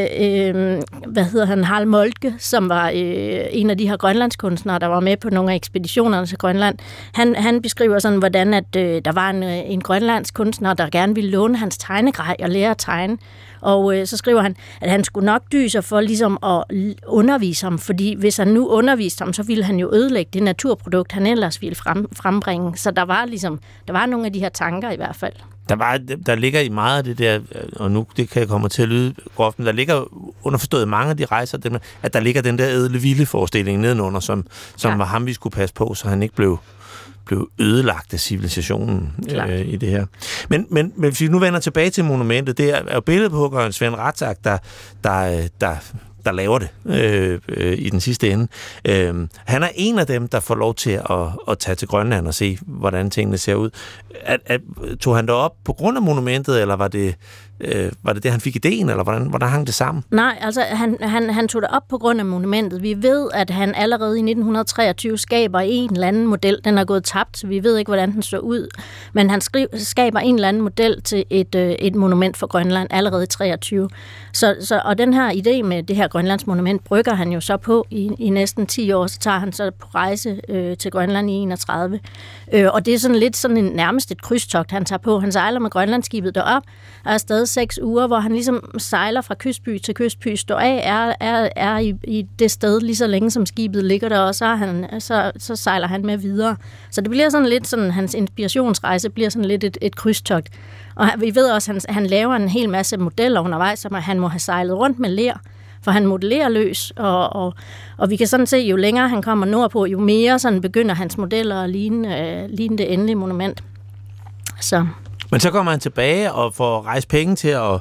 Harald Moltke, som var en af de her grønlandskunstnere, der var med på nogle af ekspeditionerne til Grønland. Han beskriver sådan, hvordan at, der var en grønlandsk kunstner, der gerne ville låne hans tegnegrej og lære at tegne. Og så skriver han, at han skulle nok dyse for ligesom at undervise ham, fordi hvis han nu underviste ham, så ville han jo ødelægge det naturprodukt, han ellers ville frembringe. Så der var nogle af de her tanker i hvert fald. Der ligger i meget af det der, og nu det kan jeg komme til at lyde groft, men der ligger underforstået mange af de rejser, at der ligger den der ædle vilde forestilling nedenunder, som var ham, vi skulle passe på, så han ikke blev ødelagt af civilisationen i det her. Men hvis vi nu vender tilbage til monumentet, det er jo billedhuggeren Svend Rathsack, der laver det i den sidste ende. Han er en af dem, der får lov til at tage til Grønland og se, hvordan tingene ser ud. Tog han det op på grund af monumentet, eller var det han fik ideen, eller hvordan hang det sammen? Nej, altså han tog det op på grund af monumentet. Vi ved, at han allerede i 1923 skaber en eller anden model. Den er gået tabt, så vi ved ikke, hvordan den så ud. Men han skaber en eller anden model til et monument for Grønland allerede i 23. Og den her idé med det her Grønlands monument brygger han jo så på i næsten 10 år. Så tager han så på rejse til Grønland i 31. Og det er sådan lidt sådan nærmest et krydstogt, han tager på. Han sejler med Grønlandsskibet derop, og er stadig 6 uger, hvor han ligesom sejler fra kystby til kystby, står af, er i det sted lige så længe, som skibet ligger der, og så sejler han med videre. Så det bliver sådan lidt sådan, hans inspirationsrejse bliver sådan lidt et krydstogt. Og vi ved også, at han laver en hel masse modeller undervejs, som han må have sejlet rundt med ler, for han modellerer løs, og vi kan sådan se, jo længere han kommer nordpå, jo mere sådan begynder hans modeller at ligne det endelige monument. Så. Men så kommer han tilbage og får rejst penge til at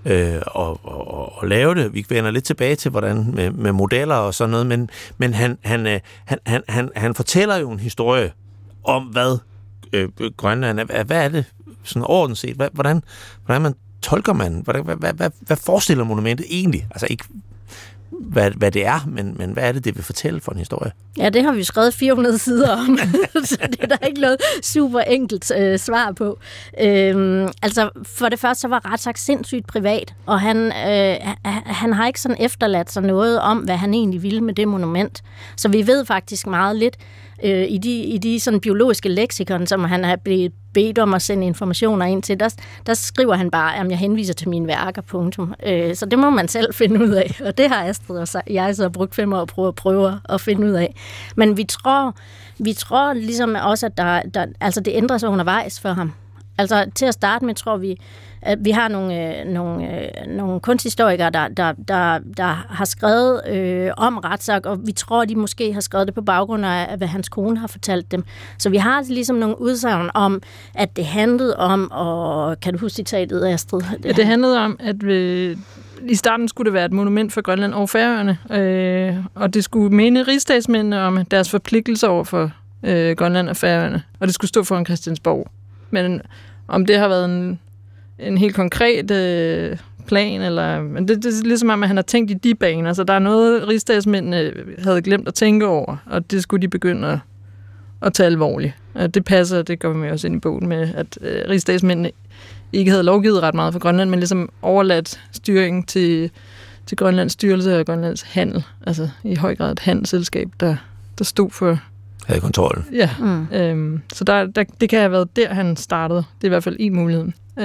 lave det. Vi vender lidt tilbage til, hvordan med modeller og sådan noget, men han fortæller jo en historie om, hvad Grønland er. Hvad er det sådan overordnet set? Hvordan man tolker man? Hvad forestiller monumentet egentlig? Altså ikke hvad det er, men hvad er det vil fortælle for en historie? Ja, det har vi skrevet 400 sider om, så det er der ikke noget super enkelt svar på. Altså, for det første så var Rathsack sindssygt privat, og han har ikke sådan efterladt sig noget om, hvad han egentlig ville med det monument. Så vi ved faktisk meget lidt i de sådan biologiske leksikon, som han har blevet bedt om at sende informationer ind til, der skriver han bare, at jeg henviser til mine værker, punktum. Så det må man selv finde ud af, og det har Astrid og jeg så brugt 5 år på at prøve at finde ud af. Men vi tror ligesom også, at der altså det ændrer sig undervejs for ham. Altså til at starte med, tror vi, at vi har nogle kunsthistorikere, der har skrevet om Rathsack, og vi tror, de måske har skrevet det på baggrund af, hvad hans kone har fortalt dem. Så vi har ligesom nogle udsagn om, at det handlede om, og kan du huske citatet, Astrid? Ja, det handlede om, at i starten skulle det være et monument for Grønland og Færøerne, og det skulle minde rigsdagsmændene om deres forpligtelser over for Grønland og Færøerne, og det skulle stå foran Christiansborg. Men om det har været en helt konkret plan, eller men det er ligesom om, at han har tænkt i de baner, så der er noget, rigsdagsmændene havde glemt at tænke over, og det skulle de begynde at tage alvorligt. Det passer, det går vi også ind i bogen med, at rigsdagsmændene ikke havde lovgivet ret meget for Grønland, men ligesom overladt styringen til Grønlands styrelse og Grønlands handel, altså i høj grad et handelsselskab, der stod for havde kontrollen. Ja, så det kan have været der, han startede. Det er i hvert fald en mulighed.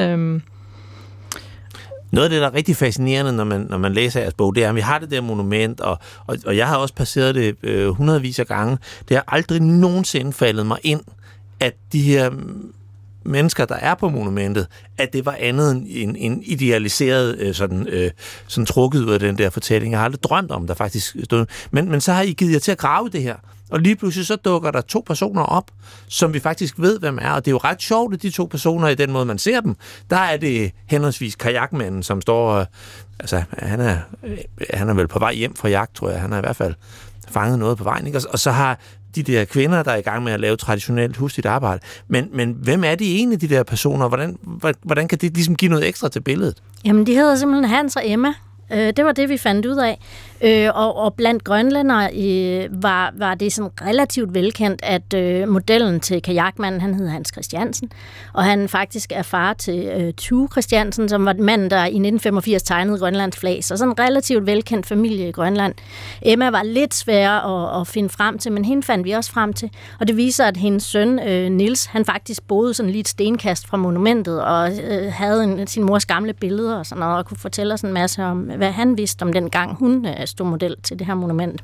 Noget af det, der er rigtig fascinerende, når man læser jeres bog, det er, at vi har det der monument, og jeg har også passeret det hundredvis af gange. Det har aldrig nogensinde faldet mig ind, at de her mennesker, der er på monumentet, at det var andet end en idealiseret, sådan trukket ud af den der fortælling. Jeg har aldrig drømt om, der faktisk stod. Men så har I givet jer til at grave det her, og lige pludselig så dukker der 2 personer op, som vi faktisk ved, hvem er. Og det er jo ret sjovt, at de 2 personer, i den måde, man ser dem, der er det henholdsvis kajakmanden, som står... Altså, han er vel på vej hjem fra jagt, tror jeg. Han har i hvert fald fanget noget på vejen, ikke? Og så har de der kvinder, der er i gang med at lave traditionelt husligt arbejde. Men hvem er de egentlig, de der personer? Hvordan kan det ligesom give noget ekstra til billedet? Jamen, de hedder simpelthen Hans og Emma. Det var det, vi fandt ud af. Og blandt grønlændere var det sådan relativt velkendt, at modellen til kajakmanden, han hed Hans Christiansen, og han faktisk er far til Tue Christiansen, som var manden, der i 1985 tegnede Grønlands flag. Så sådan en relativt velkendt familie i Grønland. Emma var lidt svær at finde frem til, men hende fandt vi også frem til. Og det viser, at hendes søn, Niels, han faktisk boede sådan lige et stenkast fra monumentet, og havde sin mors gamle billeder og sådan noget, og kunne fortælle os en masse om, hvad han vidste om den gang, hun stod model til det her monument.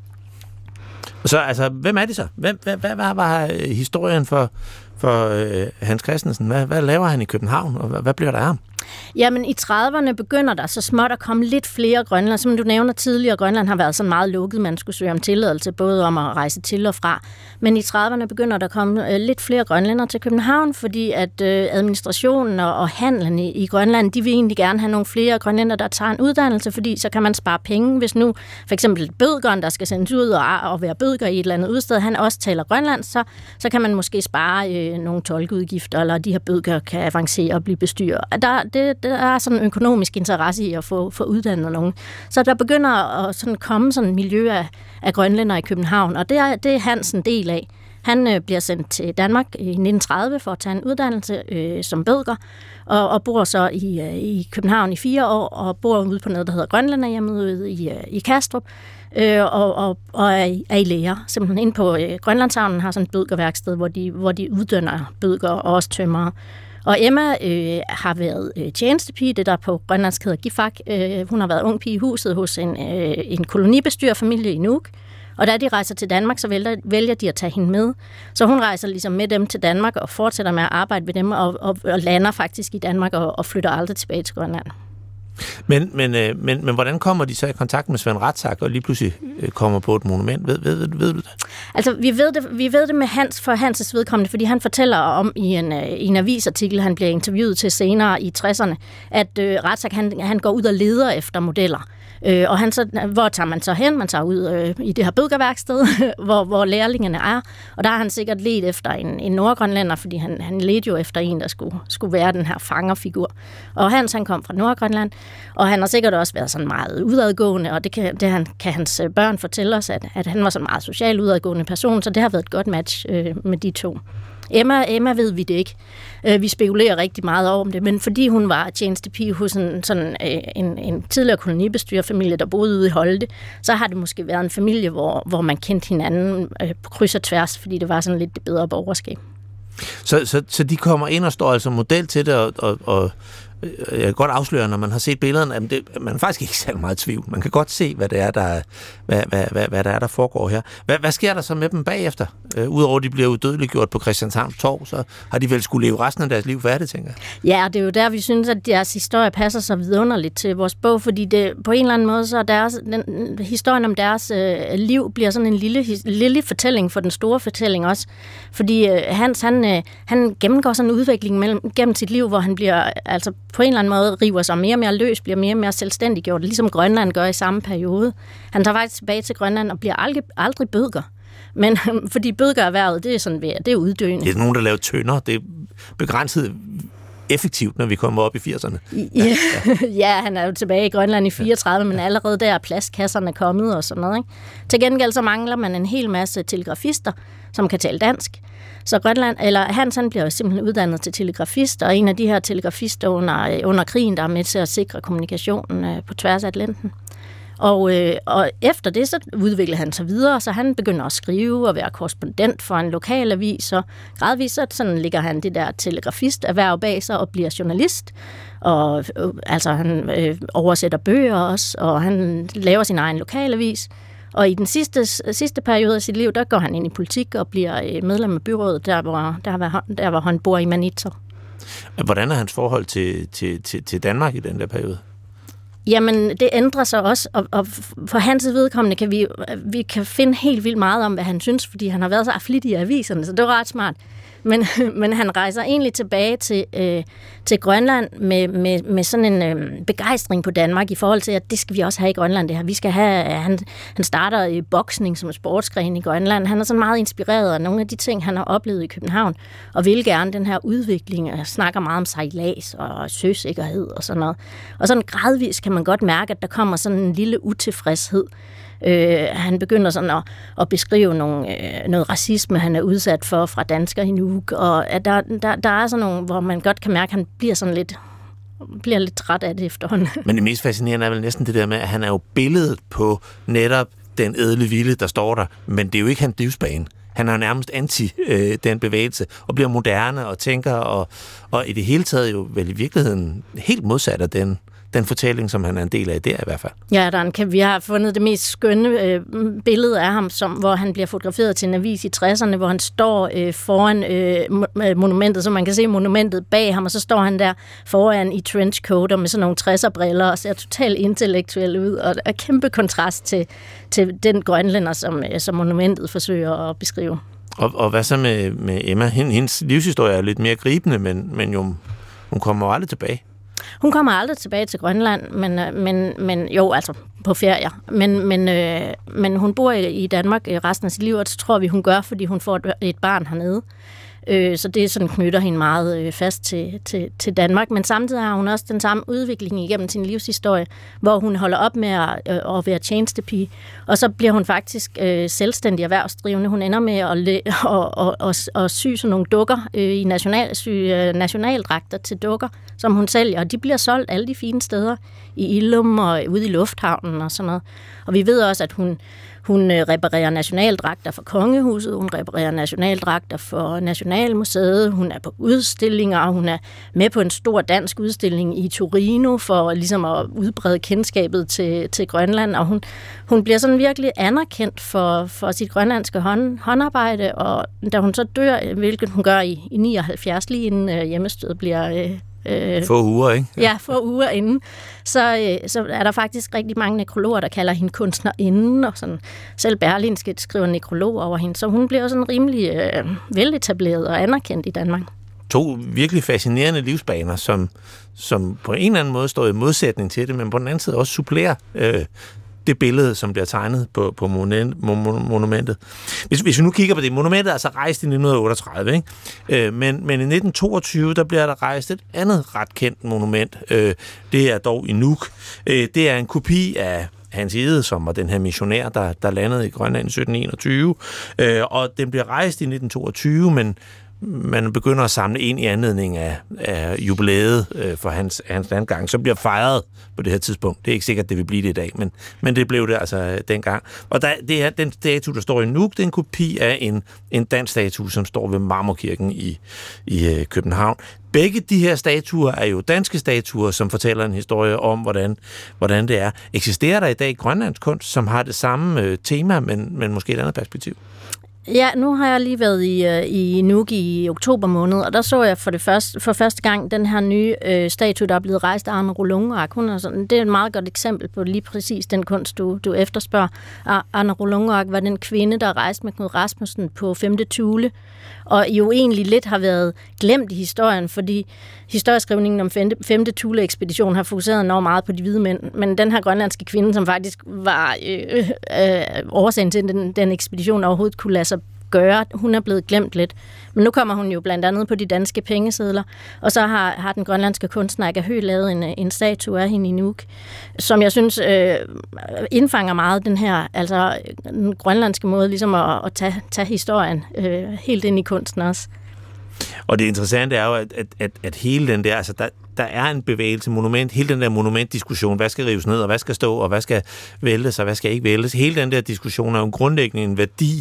Så altså, hvem er det så? Hvad var historien for Hans Christensen? Hvad laver han i København, og hvad bliver der af ham? Jamen, i 30'erne begynder der så småt at komme lidt flere Grønland. Som du nævner tidligere, Grønland har været sådan meget lukket. Man skulle søge om tilladelse, både om at rejse til og fra. Men i 30'erne begynder der at komme lidt flere grønlændere til København, fordi at administrationen og handlen i Grønland, de vil egentlig gerne have nogle flere grønlændere, der tager en uddannelse, fordi så kan man spare penge. Hvis nu for eksempel bødgeren, der skal sendes ud og være bødger i et eller andet udsted, han også taler grønlandsk, så kan man måske spare nogle tolkeudgifter, eller de her bødger kan avancere og blive bestyrer. Der er sådan en økonomisk interesse i at få uddannet nogen. Så der begynder at sådan komme sådan et miljø af grønlændere i København, og det er Hans en del af. Han bliver sendt til Danmark i 1930 for at tage en uddannelse som bødker, og bor så i København i 4 år, og bor ude på noget, der hedder Grønlænderhjemmet ude i Kastrup, og er i lære. Simpelthen inde på Grønlandshavnen har sådan et bødkerværksted, hvor de uddanner bødker og også tømrere. Og Emma har været tjenestepige, det der på grønlandsk hedder Gifak. Hun har været ung pige i huset hos en kolonibestyrerfamilie i Nuuk. Og da de rejser til Danmark, så vælger de at tage hende med. Så hun rejser ligesom med dem til Danmark og fortsætter med at arbejde ved dem og lander faktisk i Danmark og flytter aldrig tilbage til Grønland. Men hvordan kommer de så i kontakt med Svend Rathsack og lige pludselig kommer på et monument? Ved du det? Altså, vi ved det med for Hans' vedkommende, fordi han fortæller om i en avisartikel, han bliver interviewet til senere i 60'erne, at Rathsack han går ud og leder efter modeller. Og hvor tager man så hen? Man tager ud i det her bødkerværksted, hvor lærlingene er. Og der har han sikkert ledt efter en nordgrønlænder, fordi han ledte jo efter en, der skulle være den her fangerfigur. Og Hans, han kom fra Nordgrønland, og han har sikkert også været sådan meget udadgående, og det kan hans børn fortælle os, at han var sådan en meget social udadgående person, så det har været et godt match med de to. Emma ved vi det ikke. Vi spekulerer rigtig meget over det, men fordi hun var tjenestepige hos en tidligere kolonibestyrerfamilie, der boede ude i Holte, så har det måske været en familie, hvor man kendte hinanden på kryds og tværs, fordi det var sådan lidt det bedre borgerskab. Så de kommer ind og står altså model til det, og jeg kan godt afsløre, når man har set billederne, at man er faktisk ikke særlig meget tvivl. Man kan godt se, hvad det er, der foregår her. Hvad sker der så med dem bagefter? Udover at de bliver udødeliggjort på Christianshavns Torv, så har de vel skulle leve resten af deres liv færdigt, tænker jeg. Ja, det er jo der, vi synes, at deres historie passer så vidunderligt til vores bog, fordi det på en eller anden måde, så historien om deres liv bliver sådan en lille fortælling for den store fortælling også. Fordi Hans, han gennemgår sådan en udvikling gennem sit liv, hvor han bliver altså på en eller anden måde river sig mere og mere løs, bliver mere og mere selvstændiggjort, ligesom Grønland gør i samme periode. Han tager faktisk tilbage til Grønland og bliver aldrig bødker. Men fordi bødkererhvervet, det er sådan det er uddøende. Det er nogen, der laver tønder. Det er begrænset effektivt, når vi kommer op i 80'erne. Ja, han er jo tilbage i Grønland i 34, men allerede der er plastkasserne kommet og sådan noget. Ikke? Til gengæld så mangler man en hel masse telegrafister, som kan tale dansk. Så Hans bliver jo simpelthen uddannet til telegrafist, og en af de her telegrafister under krigen, der er med til at sikre kommunikationen på tværs af Atlanten. Og efter det, så udvikler han sig videre, så han begynder at skrive og være korrespondent for en lokalavis, og gradvist sådan ligger han det der telegrafist-erhverv bag sig og bliver journalist. Og altså han oversætter bøger også, og han laver sin egen lokalavis. Og i den sidste periode af sit liv, der går han ind i politik og bliver medlem af byrådet, der hvor han bor i Maniitsoq. Hvordan er hans forhold til Danmark i den der periode? Jamen, det ændrer sig også, og for hans vedkommende kan vi kan finde helt vildt meget om, hvad han synes, fordi han har været så flittig i aviserne, så det var ret smart. Men han rejser egentlig tilbage til Grønland med sådan en begejstring på Danmark i forhold til, at det skal vi også have i Grønland. Det her. Vi skal have, han starter i boksning som sportsgren i Grønland. Han er sådan meget inspireret af nogle af de ting, han har oplevet i København, og vil gerne den her udvikling, og snakker meget om sejlads og søsikkerhed og sådan noget. Og sådan gradvist kan man godt mærke, at der kommer sådan en lille utilfredshed. Han begynder sådan at beskrive noget racisme, han er udsat for fra danskere i Nuuk, og at der er sådan nogle, hvor man godt kan mærke, at han bliver lidt træt af det efterhånden. Men det mest fascinerende er vel næsten det der med, at han er jo billedet på netop den ædle vilde, der står der, men det er jo ikke hans livsbane. Han er nærmest anti den bevægelse, og bliver moderne og tænker, og i det hele taget jo vel i virkeligheden helt modsat af den fortælling, som han er en del af, det er i hvert fald. Ja, vi har fundet det mest skønne billede af ham, hvor han bliver fotograferet til en avis i 60'erne, hvor han står foran monumentet, så man kan se monumentet bag ham, og så står han der foran i trenchcoat og med sådan nogle 60'er-briller og ser totalt intellektuel ud, og er kæmpe kontrast til den grønlænder, som monumentet forsøger at beskrive. Og hvad så med Emma? Hendes livshistorie er lidt mere gribende, men jo, hun kommer jo aldrig tilbage. Hun kommer aldrig tilbage til Grønland, men jo, altså på ferier. Men hun bor i Danmark resten af sit liv, og det tror vi, hun gør, fordi hun får et barn hernede. Så det sådan knytter hende meget fast til Danmark. Men samtidig har hun også den samme udvikling igennem sin livshistorie, hvor hun holder op med at være tjenestepige, og så bliver hun faktisk selvstændig erhvervsdrivende. Hun ender med at sy sådan nogle dukker i nationaldragter til dukker, som hun sælger, og de bliver solgt alle de fine steder i Illum og ude i lufthavnen og sådan noget. Og vi ved også, at hun reparerer nationaldragter for Kongehuset, hun reparerer nationaldragter for Nationalmuseet, hun er på udstillinger, og hun er med på en stor dansk udstilling i Torino for ligesom at udbrede kendskabet til Grønland, og hun bliver sådan virkelig anerkendt for sit grønlandske håndarbejde, og da hun så dør, hvilket hun gør i 79, lige inden hjemmestødet bliver få uger, ikke? Ja, få uger inden. Så er der faktisk rigtig mange nekrologer, der kalder hende kunstnerinden, og sådan. Selv Berlingske skriver nekrolog over hende, så hun bliver sådan rimelig veletableret og anerkendt i Danmark. 2 virkelig fascinerende livsbaner, som på en eller anden måde står i modsætning til det, men på den anden side også supplerer det billede, som bliver tegnet på monumentet. Hvis vi nu kigger på det, monumentet er altså rejst i 1938, ikke? Men i 1922, der bliver der rejst et andet ret kendt monument. Det er dog i Nuuk. Det er en kopi af Hans Egede, som var den her missionær, der landede i Grønland i 1721. Og den bliver rejst i 1922, men man begynder at samle ind i anledning af jubilæet for hans landgang, som bliver fejret på det her tidspunkt. Det er ikke sikkert, det vil blive det i dag, men det blev det altså dengang. Og det er den statue, der står i Nuuk, det er en kopi af en dansk statue, som står ved Marmorkirken i København. Begge de her statuer er jo danske statuer, som fortæller en historie om, hvordan det er. Eksisterer der i dag grønlandsk kunst, som har det samme tema, men måske et andet perspektiv? Ja, nu har jeg lige været i Nuuk i oktober måned, og der så jeg for første gang den her nye statue, der er blevet rejst af Arne Rolungaak. Det er et meget godt eksempel på lige præcis den kunst, du efterspørger. Arne Rolungaak var den kvinde, der rejste med Knud Rasmussen på 5. Thule, og jo egentlig lidt har været glemt i historien, fordi historieskrivningen om 5. Thule-ekspedition har fokuseret enormt meget på de hvide mænd, men den her grønlandske kvinde, som faktisk var årsagen til, at den ekspedition overhovedet kunne lade sig gøre, hun er blevet glemt lidt. Men nu kommer hun jo blandt andet på de danske pengesedler, og så har den grønlandske kunstner Aga Høegh lavet en statue af hende i Nuuk, som jeg synes indfanger meget den her, altså den grønlandske måde ligesom at tage historien helt ind i kunsten også. Og det interessante er jo, at hele den der, altså der er en bevægelse, monument, hele den der monumentdiskussion, hvad skal rives ned, og hvad skal stå, og hvad skal væltes, og hvad skal ikke væltes. Hele den der diskussion er jo grundlæggende en værdi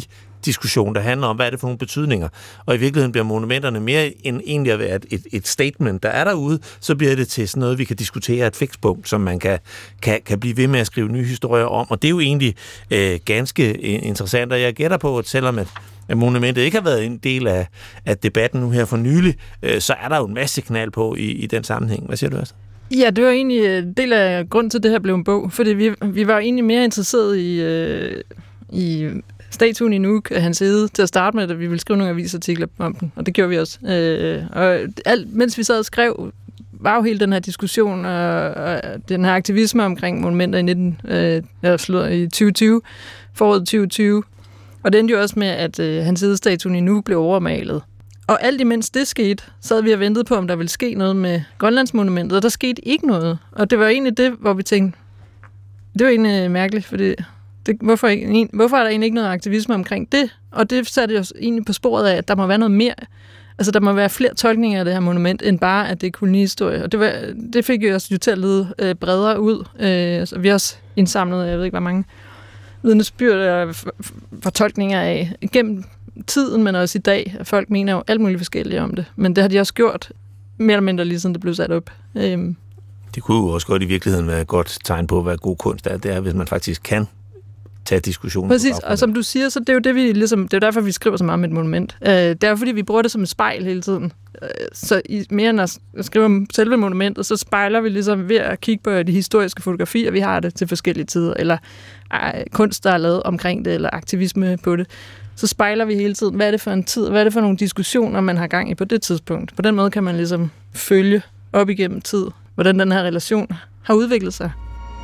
diskussion, der handler om, hvad er det for nogle betydninger. Og i virkeligheden bliver monumenterne mere end egentlig at være et statement, der er derude, så bliver det til sådan noget, vi kan diskutere, et fikspunkt, som man kan blive ved med at skrive nye historier om. Og det er jo egentlig ganske interessant, og jeg gætter på, at selvom at monumentet ikke har været en del af debatten nu her for nylig, så er der jo en masse knald på i den sammenhæng. Hvad siger du, altså? Ja, det var egentlig en del af grunden til, at det her blev en bog, fordi vi var egentlig mere interesseret i statuen i Nuuk af hans side til at starte med, at vi ville skrive nogle avisartikler om den, og det gjorde vi også. Og mens vi sad og skrev, var jo hele den her diskussion og den her aktivisme omkring monumenter i 2020, foråret 2020, og det endte jo også med, at hans sidestatuen i Nuuk blev overmalet. Og alt imens det skete, så havde vi ventede på, om der ville ske noget med Grønlandsmonumentet, og der skete ikke noget. Og det var egentlig det, hvor vi tænkte, det var egentlig mærkeligt, fordi hvorfor er der egentlig ikke noget aktivisme omkring det? Og det satte os egentlig på sporet af, at der må være noget mere. Altså, der må være flere tolkninger af det her monument, end bare, at det er kolonihistorie. Og det fik jo os jo til at lede bredere ud. Så vi har også indsamlet, jeg ved ikke, hvor mange vidnesbyrd og fortolkninger af gennem tiden, men også i dag. Folk mener jo alt muligt forskelligt om det. Men det har de også gjort mere eller mindre lige siden det blev sat op. Det kunne jo også godt i virkeligheden være et godt tegn på, hvad god kunst er. Det er, hvis man faktisk kan tage diskussionen. Præcis, og som du siger, så det er jo det, det er jo derfor, vi skriver så meget om et monument. Det er jo fordi, vi bruger det som et spejl hele tiden. Så mere end at skrive om selve monumentet, så spejler vi ligesom ved at kigge på de historiske fotografier, vi har det til forskellige tider, eller kunst, der er lavet omkring det, eller aktivisme på det. Så spejler vi hele tiden, hvad er det for en tid, hvad er det for nogle diskussioner, man har gang i på det tidspunkt. På den måde kan man ligesom følge op igennem tid, hvordan den her relation har udviklet sig.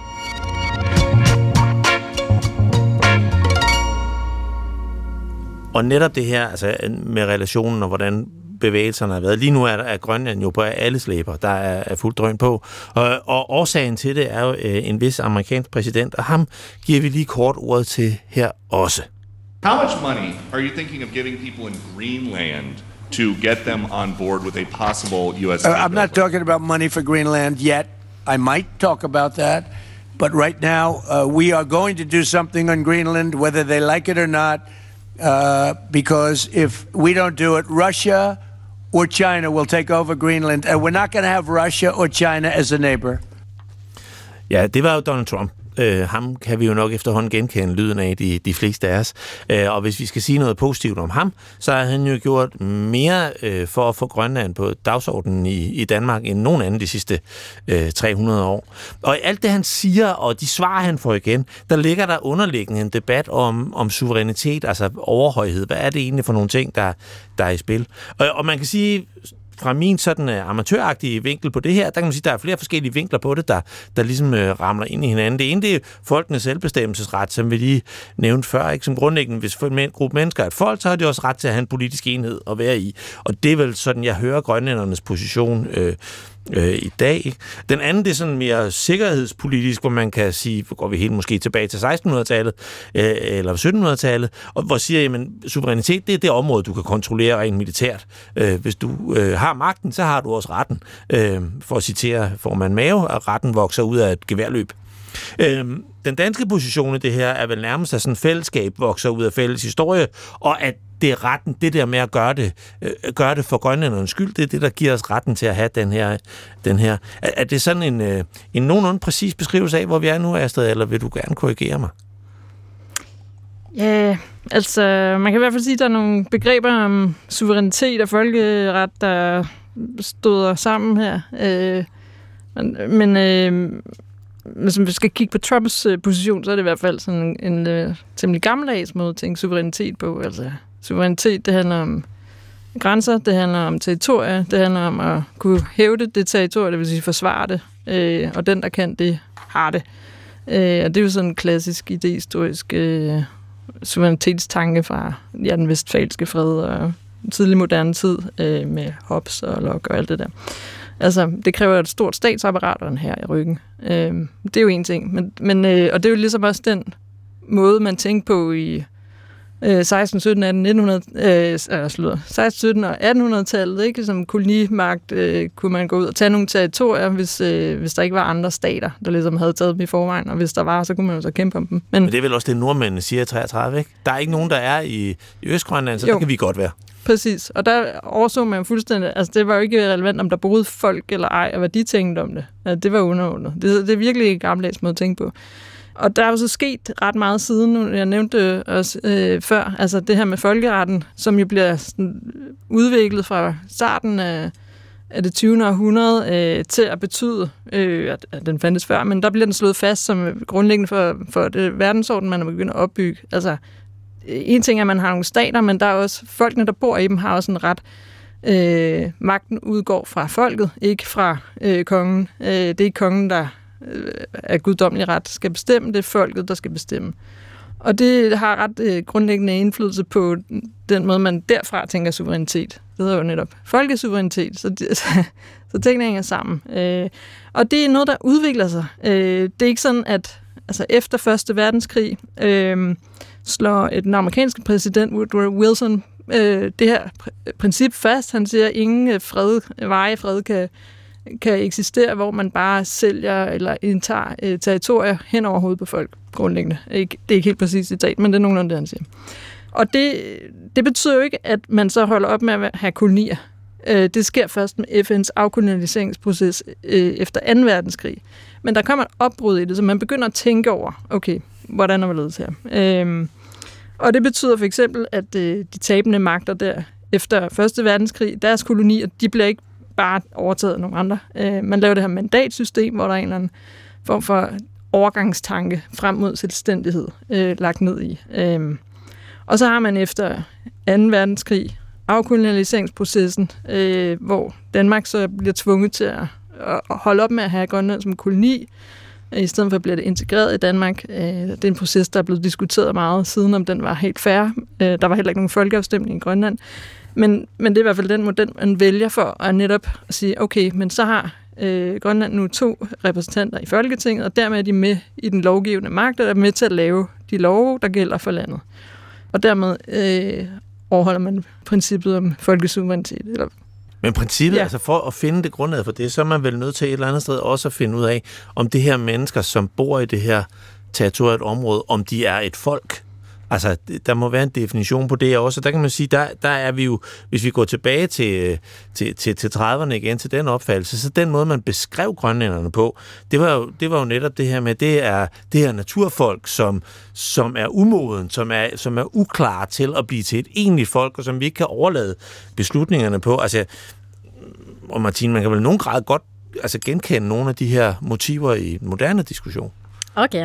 Og netop det her, altså med relationen og hvordan bevægelserne har været. Lige nu er Grønland jo på alles læber, der er fuldt drøn på. Og årsagen til det er jo en vis amerikansk præsident, og ham giver vi lige kort ordet til her også. How much money are you thinking of giving people in Greenland to get them on board with a possible U.S. I'm not talking about money for Greenland yet. I might talk about that. But right now, we are going to do something on Greenland, whether they like it or not, because if we don't do it, Russia or China will take over Greenland, and we're not going to have Russia or China as a neighbor. Ja, det var jo Donald Trump. Ham kan vi jo nok efterhånden genkende lyden af de fleste af os. Og hvis vi skal sige noget positivt om ham, så har han jo gjort mere for at få Grønland på dagsordenen i Danmark end nogen anden de sidste 300 år. Og i alt det, han siger, og de svar, han får igen, der ligger der underliggende en debat om suverænitet, altså overhøjhed. Hvad er det egentlig for nogle ting, der er i spil? Og man kan sige, fra min sådan amatøragtige vinkel på det her, der kan man sige, der er flere forskellige vinkler på det, der ligesom ramler ind i hinanden. Det ene, det er folkenes selvbestemmelsesret, som vi lige nævnte før, ikke? Som grundlæggende, hvis en gruppe mennesker er et folk, så har de også ret til at have en politisk enhed at være i. Og det er vel sådan, jeg hører grønlændernes position i dag. Den anden, det er sådan mere sikkerhedspolitisk, hvor man kan sige, går vi helt måske tilbage til 1600-tallet eller 1700-tallet, og hvor siger, jamen, suverænitet, det er det område, du kan kontrollere rent militært. Hvis du har magten, så har du også retten. For at citere formand Mao, at retten vokser ud af et geværløb. Den danske position i det her er vel nærmest, at sådan fællesskab vokser ud af fælles historie, og at det er retten, det der med at gøre det for grønlændernes skyld, det er det, der giver os retten til at have den her. Er det sådan en nogenlunde præcis beskrivelse af, hvor vi er nu, Astrid, eller vil du gerne korrigere mig? Ja, altså, man kan i hvert fald sige, at der er nogle begreber om suverænitet og folkeret, der støder sammen her. Men hvis vi skal kigge på Trumps position, så er det i hvert fald sådan en temmelig gammeldags måde at tænke suverænitet på. Altså, suverænitet, det handler om grænser, det handler om territorier, det handler om at kunne hævde det territorium, det vil sige forsvare det, og den, der kan det, har det. Og det er jo sådan en klassisk idehistorisk suverænitetstanke fra den vestfalske fred og tidlig moderne tid med Hobbes og Locke og alt det der. Altså, det kræver et stort statsapparat og en hær i ryggen. Det er jo en ting. Men og det er jo ligesom også den måde, man tænker på i 16, 17 og 1800-tallet, ikke? Som kolonimagt kunne man gå ud og tage nogle territorier, hvis der ikke var andre stater, der ligesom havde taget dem i forvejen, og hvis der var, så kunne man jo så kæmpe om dem. Men det er vel også det, nordmændene siger i 33, ikke? Der er ikke nogen, der er i Østgrønland, så der kan vi godt være. Præcis, og der overså man fuldstændig, altså det var jo ikke relevant, om der boede folk eller ej, og hvad de tænkte om det. Altså, det var underordnet. Det er virkelig en gammeldags måde at tænke på. Og der er jo så sket ret meget siden, nu jeg nævnte også før, altså det her med folkeretten, som jo bliver sådan udviklet fra starten af det 20. århundrede til at betyde, at den fandtes før, men der bliver den slået fast som grundlæggende for det verdensorden, man er begyndt at opbygge. Altså, en ting er, at man har nogle stater, men der er også folkene, der bor i dem, har også en ret. Magten udgår fra folket, ikke fra kongen. Det er ikke kongen, der er guddommelig ret skal bestemme, det er folket, der skal bestemme. Og det har ret grundlæggende indflydelse på den måde, man derfra tænker suverænitet. Det hedder jo netop folkesuverænitet, så tingene hænger sammen. Og det er noget, der udvikler sig. Det er ikke sådan, at altså efter 1. verdenskrig slår den amerikanske præsident Woodrow Wilson det her princip fast. Han siger, at ingen varig fred kan eksistere, hvor man bare sælger eller indtager territorier hen over hovedet på folk, grundlæggende. Det er ikke helt præcis citat, men det er nogenlunde det, han siger. Og det betyder jo ikke, at man så holder op med at have kolonier. Det sker først med FN's afkoloniseringsproces efter 2. verdenskrig. Men der kommer et opbrud i det, så man begynder at tænke over, okay, hvordan er vi ledet her? Og det betyder for eksempel, at de tabende magter der efter 1. verdenskrig, deres kolonier, de bliver ikke bare overtaget af nogle andre. Man laver det her mandatsystem, hvor der er en eller anden form for overgangstanke frem mod selvstændighed lagt ned i. Og så har man efter 2. verdenskrig afkolonialiseringsprocessen, hvor Danmark så bliver tvunget til at holde op med at have Grønland som koloni. I stedet for bliver det integreret i Danmark. Det er en proces, der er blevet diskuteret meget siden, om den var helt fair. Der var heller ikke nogen folkeafstemning i Grønland. Men det er i hvert fald den model, man vælger for at netop sige, okay, men så har Grønland nu 2 repræsentanter i Folketinget, og dermed er de med i den lovgivende magt, og er med til at lave de love, der gælder for landet. Og dermed overholder man princippet om folkesuverænitet. Men princippet, altså for at finde det grundlag for det, så er man vel nødt til et eller andet sted også at finde ud af, om det her mennesker, som bor i det her territorialt område, om de er et folk. Altså, der må være en definition på det også. Der kan man sige, der er vi jo, hvis vi går tilbage til 30'erne igen, til den opfattelse, så den måde, man beskrev grønlænderne på, det var jo netop det her med, det er det her naturfolk, som er umoden, som er uklar til at blive til et egentligt folk, og som vi ikke kan overlade beslutningerne på. Altså, og Martine, man kan vel i nogen grad godt genkende nogle af de her motiver i den moderne diskussion. Okay.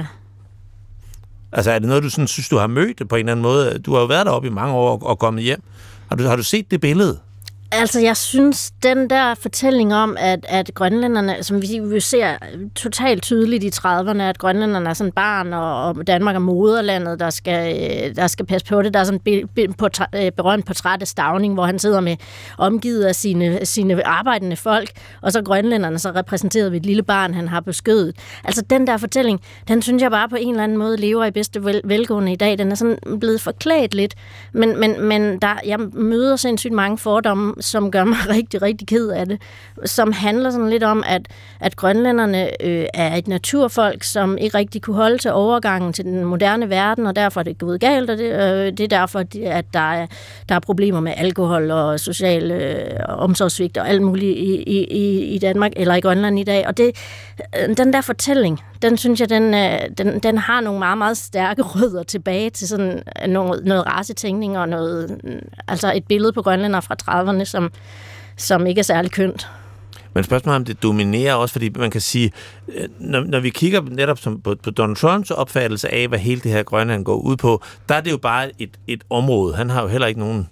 Altså, er det noget, du sådan synes, du har mødt på en eller anden måde? Du har jo været deroppe i mange år og kommet hjem. Har du set det billede? Altså, jeg synes, den der fortælling om, at grønlænderne, som vi jo ser totalt tydeligt i 30'erne, at grønlænderne er sådan barn, og Danmark er moderlandet, der skal passe på det. Der er sådan berømt portræt af Stauning, hvor han sidder med omgivet af sine arbejdende folk, og så grønlænderne så repræsenteret ved et lille barn, han har beskødet. Altså, den der fortælling, den synes jeg bare på en eller anden måde lever i bedste velgående i dag. Den er sådan blevet forklædt lidt, men jeg møder sindssygt mange fordomme, som gør mig rigtig, rigtig ked af det, som handler sådan lidt om, at grønlænderne er et naturfolk, som ikke rigtig kunne holde til overgangen til den moderne verden, og derfor er det gået galt, og det er derfor, at der er problemer med alkohol og social omsorgssvigt og alt muligt i Danmark, eller i Grønland i dag. Og den der fortælling, den synes jeg, den har nogle meget, meget stærke rødder tilbage til sådan noget racetænkning og noget, altså et billede på grønlænder fra 30'erne, som ikke er særlig kønt. Men spørgsmålet om det dominerer også, fordi man kan sige, når vi kigger netop på Donald Trumps opfattelse af, hvad hele det her Grønland går ud på, der er det jo bare et område. Han har jo heller ikke nogen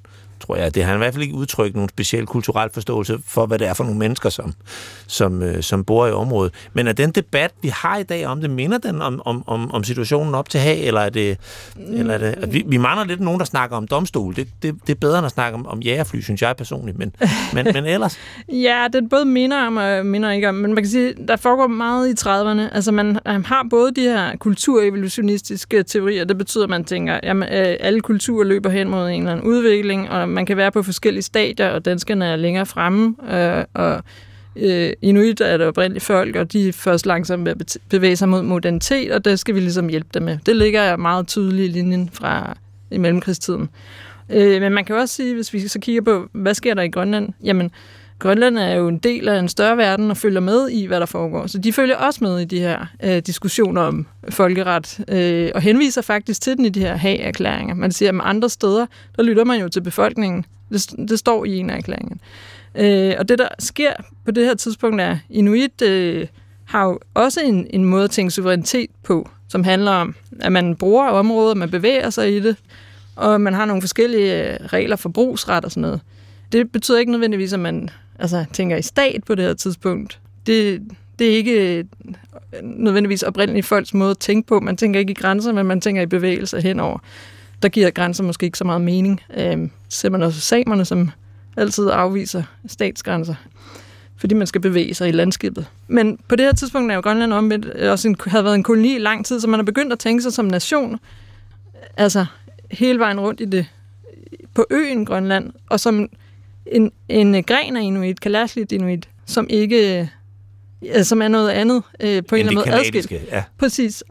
tror jeg. Det har han i hvert fald ikke udtrykt nogen speciel kulturel forståelse for, hvad det er for nogle mennesker, som bor i området. Men er den debat, vi har i dag om det, minder den om situationen op til Haag, eller er det vi mangler lidt nogen, der snakker om domstol. Det er bedre end at snakke om jægerfly, synes jeg personligt, men ellers? Ja, det både minder om og minder ikke om, men man kan sige, der foregår meget i 30'erne. Altså man har både de her kulturevolutionistiske teorier, det betyder, at man tænker, jamen alle kulturer løber hen mod en eller anden udvikling, og man kan være på forskellige stadier, og danskerne er længere fremme, og Inuit er det oprindelige folk, og de er først langsomt ved at bevæge sig mod modernitet, og det skal vi ligesom hjælpe dem med. Det ligger meget tydeligt i linjen fra i mellemkrigstiden. Men man kan også sige, hvis vi så kigger på, hvad sker der i Grønland? Jamen, Grønland er jo en del af en større verden og følger med i, hvad der foregår. Så de følger også med i de her diskussioner om folkeret, og henviser faktisk til den i de her Haag-erklæringer. Man siger, at andre steder, der lytter man jo til befolkningen. Det står i en af erklæringen. Og det, der sker på det her tidspunkt, er, Inuit har jo også en måde at tænke suverænitet på, som handler om, at man bruger områder, man bevæger sig i det, og man har nogle forskellige regler for brugsret og sådan noget. Det betyder ikke nødvendigvis, at man tænker i stat på det her tidspunkt. Det er ikke nødvendigvis oprindelige folks måde at tænke på. Man tænker ikke i grænser, men man tænker i bevægelser henover. Der giver grænser måske ikke så meget mening. Ser man også samerne, som altid afviser statsgrænser, fordi man skal bevæge sig i landskabet. Men på det her tidspunkt er jo Grønland omvendt også havde været en koloni i lang tid, så man har begyndt at tænke sig som nation, altså hele vejen rundt i det, på øen Grønland, og som en gren af Inuit, Kalaallit Inuit, som ikke, som er noget andet på en eller anden måde adskilt. Ja. Præcis.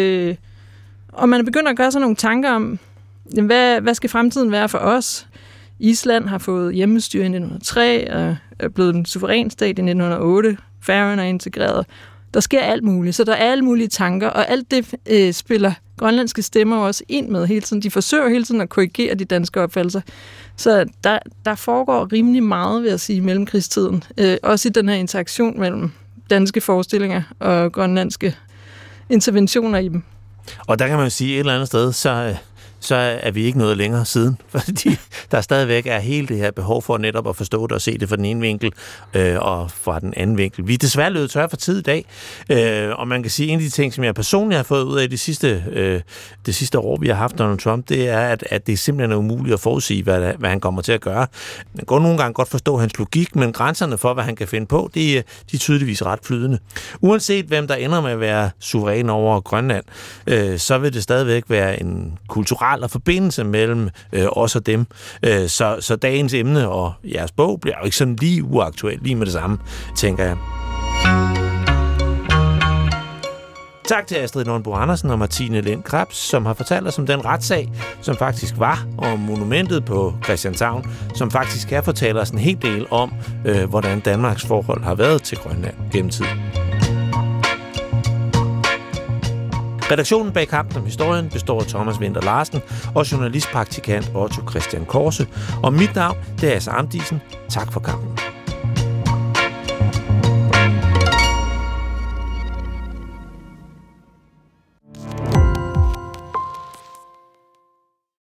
Og man begynder at gøre sig nogle tanker om, hvad skal fremtiden være for os? Island har fået hjemmestyre i 1903 og er blevet en suveræn stat i 1908. Færøerne er integreret. Der sker alt muligt, så der er alle mulige tanker, og alt det spiller grønlandske stemmer også ind med hele tiden. De forsøger hele tiden at korrigere de danske opfattelser. Så der foregår rimelig meget, vil jeg sige, i mellemkrigstiden. Også i den her interaktion mellem danske forestillinger og grønlandske interventioner i dem. Og der kan man jo sige, et eller andet sted, så er vi ikke noget længere siden, fordi der stadigvæk er hele det her behov for netop at forstå det og se det fra den ene vinkel og fra den anden vinkel. Vi er desværre løbet tør for tid i dag, og man kan sige, en af de ting, som jeg personligt har fået ud af det sidste år, vi har haft Donald Trump, det er, at det simpelthen er umuligt at forudsige, hvad han kommer til at gøre. Man kan nogle gange godt forstå hans logik, men grænserne for, hvad han kan finde på, de er tydeligvis ret flydende. Uanset hvem der ender med at være suveræn over Grønland, så vil det stadigvæk være en kulturel og forbindelse mellem os og dem. Så dagens emne og jeres bog bliver jo ikke sådan lige uaktuelt, lige med det samme, tænker jeg. Tak til Astrid Nonbo Andersen og Martine Lind Krebs, som har fortalt os om den retssag, som faktisk var, om monumentet på Christianshavn, som faktisk kan fortælle os en hel del om, hvordan Danmarks forhold har været til Grønland gennem tiden. Redaktionen bag Kampen om historien består af Thomas Winther Larsen og journalistpraktikant Otto Christian Korse. Og mit navn, det er Asser Amdisen. Tak for kampen.